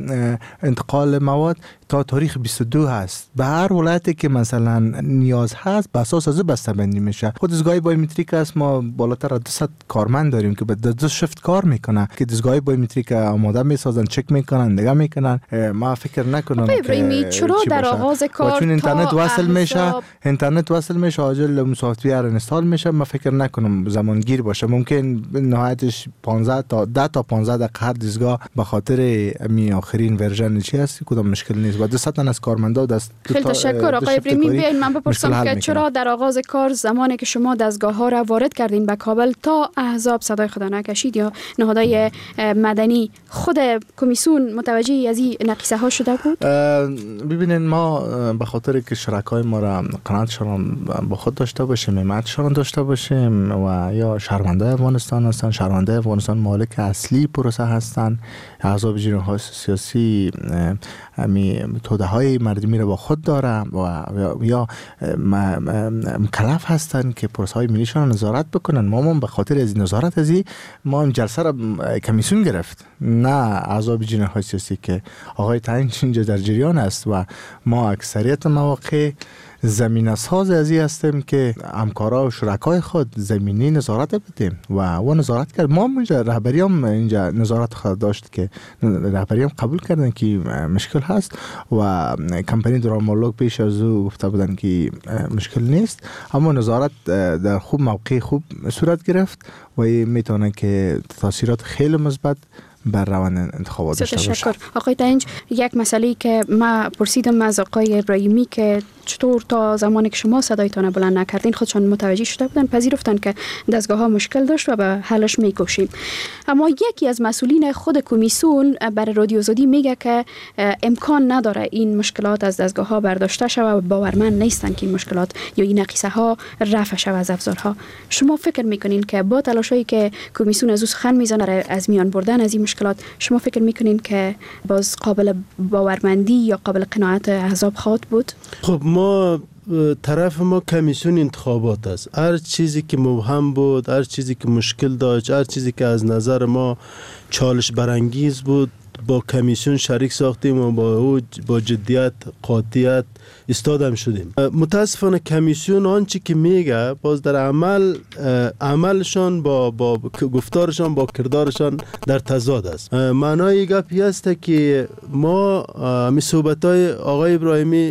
انتقال مواد تا تاریخ بیست و دو هست. به هر ولایتی که مثلا نیاز هست به اساس از بسته بندی میشه. خود دستگاه بایومتریک است، ما بالاتر از دویست کارمند داریم که به دو شفت کار میکنه که دستگاه بایومتریک آماده میسازن، چک میکنن، نگاه میکنن. ما فکر نکنم که چرا در آغاز کار چون اینترنت وصل میشه، اینترنت وصل میشه عاجل سافت‌ویر اینستال میشه، ما فکر نکنم زمانگیر باشه. ممکن نهایتش پانزده تا ده تا پانزده دقیقه هر دستگاه به خاطر می آخرین ورژن چی هست کدام مشکل نیست و دو صد تن از کارمندا دست. خیلی تشکر آقای ابراهیمی. بیاین من بپرسم که چرا در آغاز کار زمانی که شما دستگاه ها را وارد کردین به کابل تا احزاب صدای خدا نکشید یا نهادهای مدنی، خود کمیسیون متوجه از این نقیصه ها شده بود؟ ببینید ما به خاطر که شرکای ما را قناعتشان با خود داشته باشیم، حمایتشان داشته باشیم و یا شهروندان افغانستان هستن، شهروندان افغانستان مالک اصلی پروسه هستن، احزاب جناح سیاسی می توده های مردمی را با خود داره و یا مکلف هستن که پروسه های ملیشان نظارت بکنن. ما هم به خاطر از نظارت ازی ما هم جلسه را کمیسیون گرفت، نه احزاب جناح سیاسی که آقای تنج اینجا در جریان است و ما اکثریت مواقع زمینه ساز ازی هستیم که همکارا و شرکای خود زمینی نظارت بدیم و و نظارت کرد. ما اینجا رهبری هم اینجا نظارت خود داشت که رهبری هم قبول کردن که مشکل هست و کمپانی دارمالوگ پیش از او گفته بودن که مشکل نیست، اما نظارت در خوب موقع خوب صورت گرفت و میتونه که تاثیرات خیلی مثبت بر روند انتخابات داشته باشه. تشکر. آقای تنج، یک مسئله که ما پرسیدم از آقای ابراهیمی که چطور تا زمانی که شما صدایتان بلند نکردین خودشان متوجه شده بودن، پذیرفتن که دستگاه ها مشکل داشت و به حلش میکوشیم. اما یکی از مسئولین خود کمیسیون برای رادیو آزادی میگه که امکان نداره این مشکلات از دستگاه ها برداشته شود و باورمند نیستن که این مشکلات یا این نقیصه ها رفع شود از افزارها. شما فکر میکنین که با تلاشایی که کمیسیون از سخن میزنه از میان بردن از این مشکلات، شما فکر میکنین که باز قابل باورمندی یا قابل قناعت احزاب خواهد بود؟ خب ما طرف ما کمیسیون انتخابات است. هر چیزی که مبهم بود، هر چیزی که مشکل داشت، هر چیزی که از نظر ما چالش برانگیز بود، با کمیسیون شریک ساختیم و با او با جدیت قاطعیت استادم شدیم. متاسفانه کمیسیون آنچه که میگه باز در عمل عملشان با با گفتارشان با کردارشان در تضاد است. معنای گپی است که ما می صحبتای آقای ابراهیمی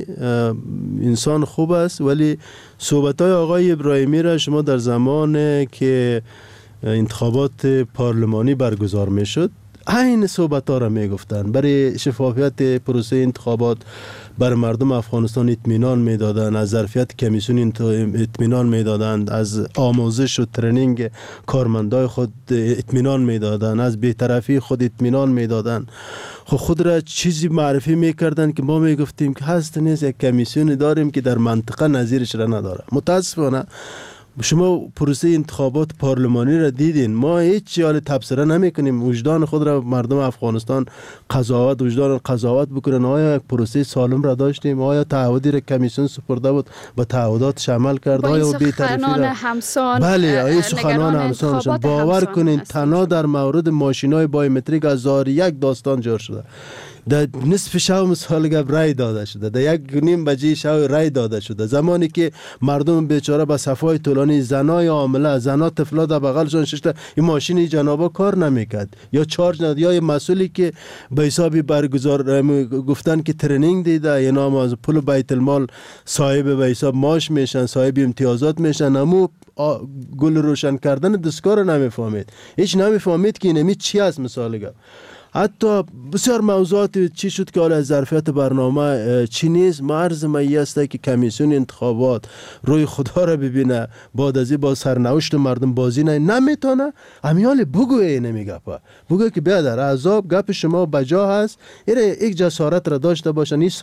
انسان خوب است، ولی صحبتای آقای ابراهیمی را شما در زمان که انتخابات پارلمانی برگزار میشد این صحبت ها را می گفتن. برای شفافیت پروسه انتخابات بر مردم افغانستان اطمینان می دادن، از ظرفیت کمیسیون اطمینان می دادن، از آموزش و ترنینگ کارمندای خود اطمینان می دادن، از بی‌طرفی خود اطمینان می دادن. خود خود را چیزی معرفی می کردن که ما می گفتیم که هست نیست یک کمیسیون داریم که در منطقه نظیرش را نداره. متاسفانه شما پروسه انتخابات پارلمانی را دیدین، ما هیچ حال تبصره نمی کنیم. وجدان خود را مردم افغانستان قضاوت وجدان قضاوت بکنن. آیا یک پروسه سالم را داشتیم؟ آیا تعهدی را کمیسیون سپرده بود با تعهداتش عمل کرد؟ آیا بی طرفی را همسان بله آیا سخنان همسان باور کنین تنها در مورد ماشینای بایومتریک هزار یک داستان جور شده. در نصف شب مثال گپ رای داده شده، در یک نیم بجه شب رای داده شده، زمانی که مردم بیچاره به صفای طولانی زنای عامله زنا طفلا در بغلشون ششته این ماشین جنابا کار نمیکرد یا چارج نداد، یا مسئولی که به حسابی برگزار گفتن که ترنینگ دیده یا نام از پول بیت المال صاحب به حساب معاش میشن، صاحب امتیازات میشن، امو گل روشن کردن دستگاه رو نمیفهمید، هیچ نمیفهمید که اینمی چی است. مثال گپ حتی بسیار موضوعات چی شد که حالا از ظرفیت برنامه چی نیست. مرز مایی است که کمیسیون انتخابات روی خدا را ببینه، بعد از این با سرنوشت مردم بازی نه نمیتونه. امیال بگوه نمیگه پا بگوه که بیادر عذاب گپ شما بجا هست، ایره یک جسارت را داشته باشن، این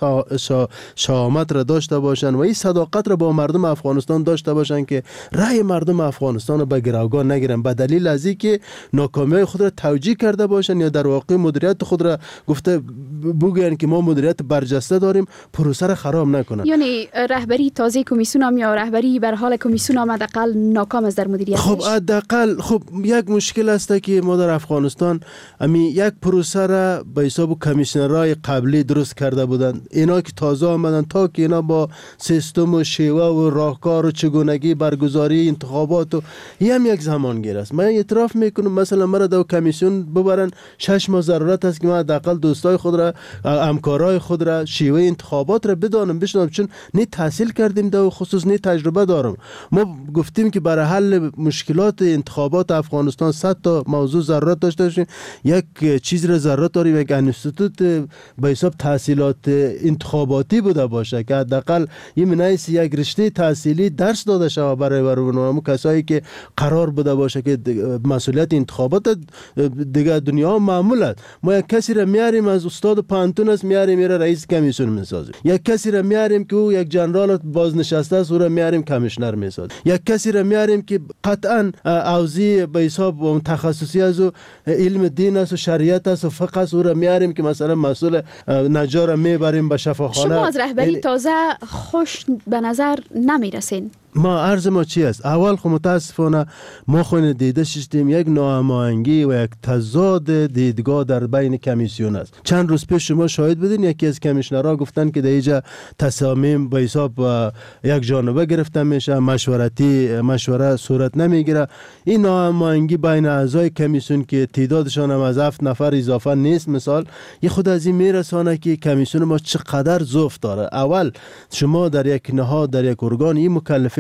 شهامت را داشته باشن و این صداقت را با مردم افغانستان داشته باشن که رأی مردم افغانستان رو به گروگان نگیرن به دلیل از این که ناکامی خود را توجیه کرده باشن یا در واقع مدیریت خود را گفته بگوین که ما مدیریت برجسته داریم، پروسه را خراب نکنن. یعنی رهبری تازه کمیسیون هم یا رهبری بر حال کمیسیون هم حداقل ناکام است در مدیریت. خب حداقل خب یک مشکل است که ما در افغانستان امی یک پروسه را به حساب کمیسیونرای قبلی درست کرده بودند، اینا که تازه آمدن تا که اینا با سیستم و شیوه و راهکار و چگونگی برگزاری انتخابات و هم یک زمان گیر است. من اعتراف میکنم مثلا مرا دو کمیسیون ببرن شش ماه ضرورت است که من حداقل دوستای خود را همکارای خود را شیوه انتخابات را بدانم بشناسم، چون نه تحصیل کردیم در خصوص نه تجربه دارم. ما گفتیم که برای حل مشکلات انتخابات افغانستان صد تا موضوع ضرورت داشته باشیم، یک چیز را ضرورت داریم یک انستیتوت به حساب تحصیلات انتخاباتی بوده باشه که حداقل این منایس یک رشته تحصیلی درس داده شود برای برنامه کسایی که قرار بوده باشه که مسئولیت انتخابات دیگه دنیا معمول است. ما یک کسی را میاریم از استاد پانتون است میاریم میره رئیس کمیسیون میسازیم، یک کسی را میاریم که او یک جنرال بازنشسته است او را میاریم کمیشنر میسازیم، یک کسی را میاریم که قطعا اوزی به حساب تخصصی از و علم دین است و شریعت است و فقه است او را میاریم که مثلا مسئول نجار را میبریم به شفاخانه. شما از رهبری تازه خوش به نظر نمیرسین؟ ما عرض ما چی است؟ اول خب متاسفانه ما خود دیده شدیم یک ناهماهنگی و یک تضاد دیدگاه در بین کمیسیون است. چند روز پیش شما شاهد بودین یکی از کمیشنرها گفتن که در اینجا تصامیم به حساب یک جانبه گرفته میشه، مشورتی مشوره صورت نمیگیره. این ناهماهنگی بین اعضای کمیسیون که تعدادشان هم از هفت نفر اضافه نیست مثال، یه خود از این میرسانه که کمیسیون ما چقدر ضعف داره. اول شما در یک نهاد در یک ارگان این مکلفیت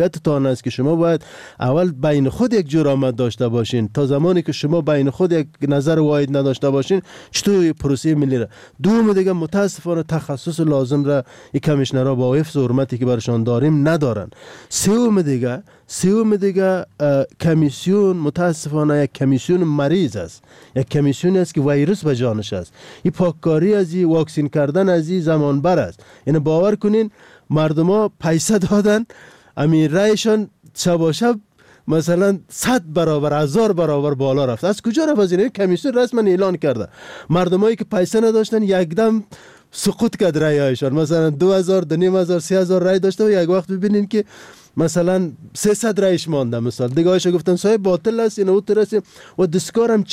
مسئولیتتان است که شما باید اول بین خود یک جور آمد داشته باشین. تا زمانی که شما بین خود یک نظر واحد نداشته باشین چطور پروسه ملی را. دوم دیگه متاسفانه تخصص لازم را این کمیشنرها با حفظ و حرمتی که برشان داریم ندارن. سوم دیگه سوم دیگه کمیسیون متاسفانه یک کمیسیون مریض است، یک کمیسیون است که ویروس به جانش است. این پاککاری از این واکسین کردن از این زمان بر است. یعنی باور کنین مردم ها پیسه دادن امیر رایشان شب شب مثلا صد برابر هزار برابر بالا رفت. از کجا رفت؟ از این کمیسیون رسما اعلان کرده مردمایی که پیسه نداشتن یکدم سقوط کرد رایشان. مثلا دو هزار دو نیم هزار سه هزار رای داشته و یک وقت ببینین که مثلا سیصد رایش مانده. مثلا دیگه هایش گفتن صاحب باطل است اینو ترسیم و دستکار هم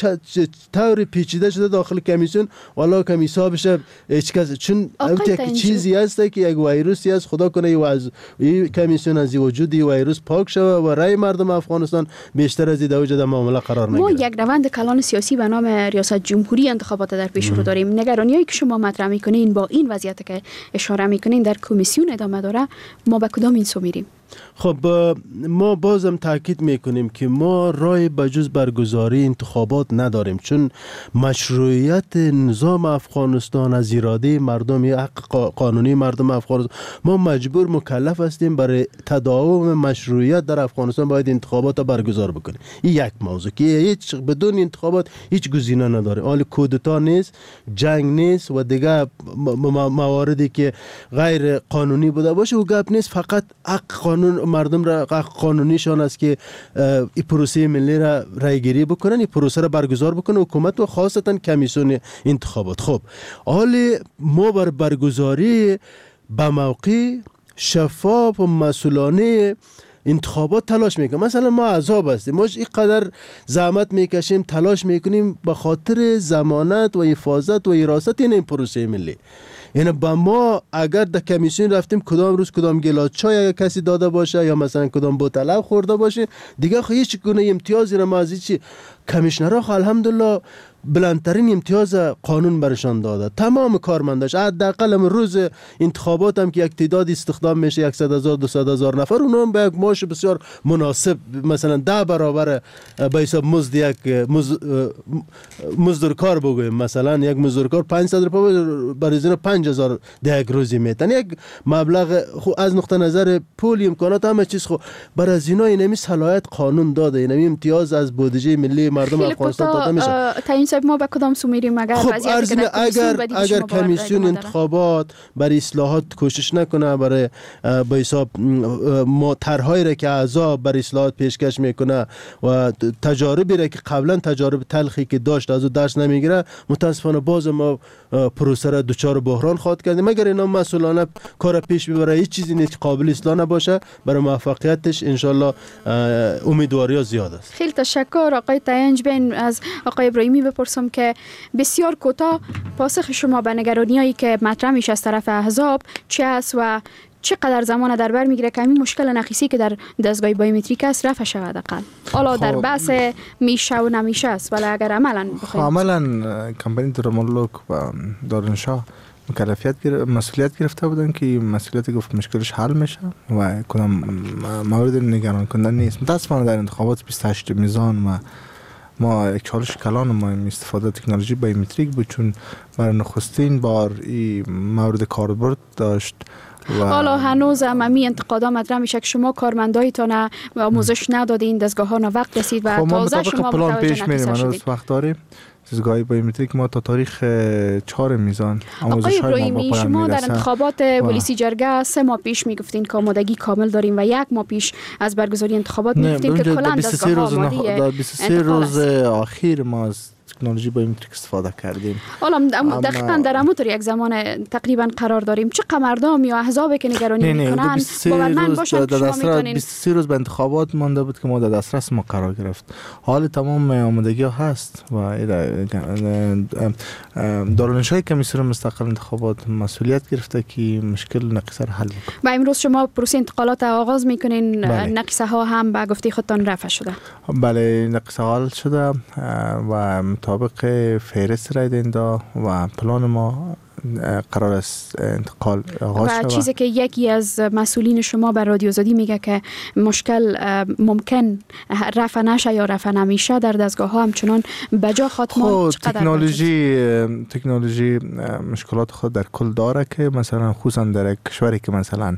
طور پیچیده شده داخل کمیسیون والا کم حساب بشه هیچ کس، چون یک چیزی هست که یک ویروسی است. خدا کنه این کمیسیون از وجود این ویروس پاک شوه و رای مردم افغانستان بیشتر از این وجود معامله قرار نگیره. ما یک روند کلان سیاسی به نام ریاست جمهوری انتخابات در پیش رو داریم. نگرانیایی که شما مطرح میکنین با این وضعیت که اشاره میکنین در کمیسیون ادامه داره، ما به کدام این سو میریم؟ خب ما بازم تاکید میکنیم که ما راه بجز برگزاری انتخابات نداریم، چون مشروعیت نظام افغانستان از اراده مردم، حق قانونی مردم افغانستان، ما مجبور مکلف هستیم برای تداوم مشروعیت در افغانستان باید انتخابات برگزار بکنیم. این یک موضوع که هیچ بدون انتخابات هیچ گزینه نداره. حال کودتا نیست، جنگ نیست و دیگه مواردی که غیر قانونی بوده باشه و گپ نیست. فقط حق قانون مردم را قانونیشان است که این پروسه ملی را رایگیری بکنن، این پروسه را برگزار بکنه حکومت و خاصتا کمیسیون انتخابات. خب حال ما بر برگزاری به موقع شفاف و مسئولانه انتخابات تلاش میکنیم. مثلا ما احزاب هستیم، ما اینقدر زحمت میکشیم تلاش میکنیم به خاطر ضمانت و حفاظت و حراست این پروسه ملی. یعنی با ما اگر در کمیسیون رفتیم کدام روز کدام گلاس چای کسی داده باشه یا مثلا کدام بوتل خورده باشه دیگه خو هیچ گونه امتیازی را ما از چی کمیشنرها خو الحمدلله بلندترین امتیاز قانون برشان داده. تمام کارمنداش حداقل روز انتخابات هم که یک تعداد استخدام میشه صد هزار دویست هزار نفر، اونها هم به یک معاش بسیار مناسب مثلا ده برابر به حساب مزد یک مزدورکار بگویم، مثلا یک مزدورکار پانصد روپیه برای زیر پنج هزار در یک روزی میتن. یک مبلغ خو از نقطه نظر پول امکانات همه چیز خو برای از اینا اینمی صلاحیت قانون داده، اینمی امتیاز از بودجه ملی مردم افغانستان داده میشه. صاحب ما به کدام سو میریم اگر خب وضعیت که اگر اگر کمیسیون انتخابات برای اصلاحات کوشش نکنه، برای به حساب ما طرحهایی را که اعضا برای اصلاحات پیشکش میکنه و تجاربی را که قبلا تجارب تلخی که داشت از او درس نمیگیره، متاسفانه باز ما پروسه را دچار بحران خواهد کردیم. مگر اینا مسئولانه کار پیش ببره، هیچ چیزی نیست قابل اصلاح نباشه، برای موفقیتش ان شاء الله امیدواری زیاد است. خیلی تشکر آقای تاینج بین. از آقای ابراهیمی بپرسم که بسیار کوتاه پاسخ شما به نگرانیایی که مطرح میشه از طرف احزاب چه است و چقدر زمان در بر میگیره که این مشکل نقیصی که در دستگاه بایومتریک است رفع شود؟ اقل حالا در بحث میشه و نمیشه است، ولی اگر عملا بخوایم عملا کمپانی درامولوک و دارنشاه مکلفیت گرفت، مسئولیت گرفته بودن که مسئولیت گفت مشکلش حل میشه و کدام مورد نگران کننده نیست. متاسفانه در انتخابات بیست و هشت میزان و ما یک چالش کلان ما استفاده تکنولوژی بایومتریک بود، چون برای نخستین بار این مورد کاربرد داشت. حالا هنوز عمومی انتقادا مطرح میشه که شما کارمندایتان آموزش ندادین، دستگاه ها وقت رسید و تازه شما پلان پیش میریم. هنوز وقت داریم. دستگاه بایومتریک ما تا تاریخ چهار میزان آموزش های ما شما در انتخابات پلیسی جرگه سه ماه پیش میگفتین که آمادگی کامل داریم و یک ماه پیش از برگزاری انتخابات میگفتین که کلا دستگاه ها آماده بیست و سه روز اخیر ما از تکنولوژی بایومتریک استفاده کردیم. حالا دقیقاً در همون یک زمان تقریبا قرار داریم. چه مردم یا احزابی که نگرانی میکنن باورمند باشن که شما میتونین. بیست و سه روز به انتخابات مانده بود که ما در دسترس ما قرار گرفت. حال تمام آمادگی ها هست و دارالانشای کمیسیون مستقل انتخابات مسئولیت گرفته که مشکل نقیصه را حل کنه. و امروز شما پروسه انتقالات آغاز میکنین، نقیصه ها هم به گفته خودتان رفع شده؟ بله، نقیصه حل شده و مطابق فهرست رای دهنده و پلان ما قرار است انتقال آغاز شود. و چیزی که یکی از مسئولین شما بر رادیو آزادی میگه که مشکل ممکن رفع نشه یا رفع نمیشه در دستگاه ها همچنان بجا خاتمان چقدر تکنولوژی تکنولوژی مشکلات خود در کل داره که مثلا خصوصا در کشوری که مثلا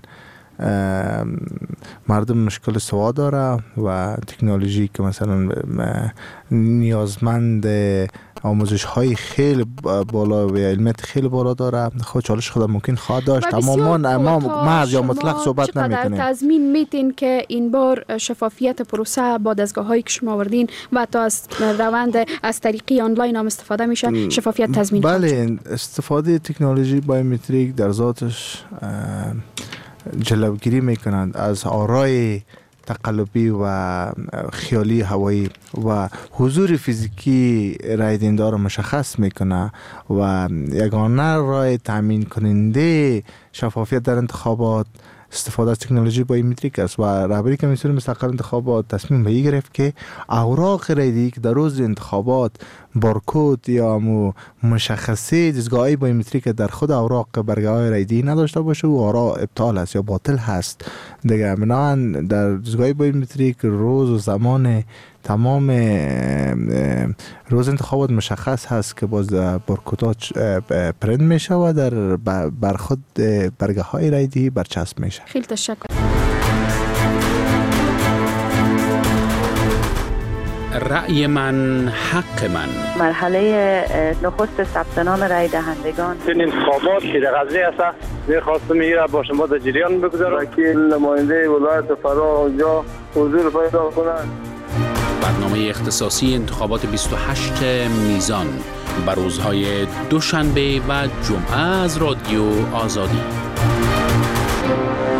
مردم مشکل سواد داره و تکنولوژی که مثلا نیازمند آموزش های خیلی بالا و علمیت خیلی بالا داره، خود چالش خود ممکن خواهد داشت. اما ما محض یا مطلق صحبت نمیکنیم. چقدر تضمین میتین که این بار شفافیت پروسه با دستگاه هایی که شما آوردین و تا از روند از طریقی آنلاین هم استفاده میشه شفافیت تضمین کنید؟ بله، استفاده تکنولوژی بایومتریک در ذاتش جلوگیری میکنند از آرای تقلبی و خیالی هوایی و حضور فیزیکی رای دهنده را مشخص میکنه و یگانه رای تامین کننده شفافیت در انتخابات استفاده از تکنولوژی بایومتریک است و رهبری کمیسیون مستقل انتخابات تصمیم به این گرفت که اوراق رایدهی که در روز انتخابات بارکد یا مشخصه دستگاه بایومتریک در خود اوراق برگه های رایدهی نداشته باشه و آرا ابطال است یا باطل هست دیگه. بنابراین در دستگاه بایومتریک روز و زمان تمام روز انتخابات مشخص هست که باز بارکدها پرنت میشه و در بر خود برگه های رایدهی برچسب میشه. خیلی تشکر. رأی من حق من. مرحله نخست ثبت نام رای دهندگان این انتخابات که در قضیه است می‌خواستم میره با شما در جریان بگذارم که نماینده ولایت فرا اونجا حضور پیدا کنند. برنامه اختصاصی انتخابات بیست و هشت میزان بر روزهای دوشنبه و جمعه از رادیو آزادی.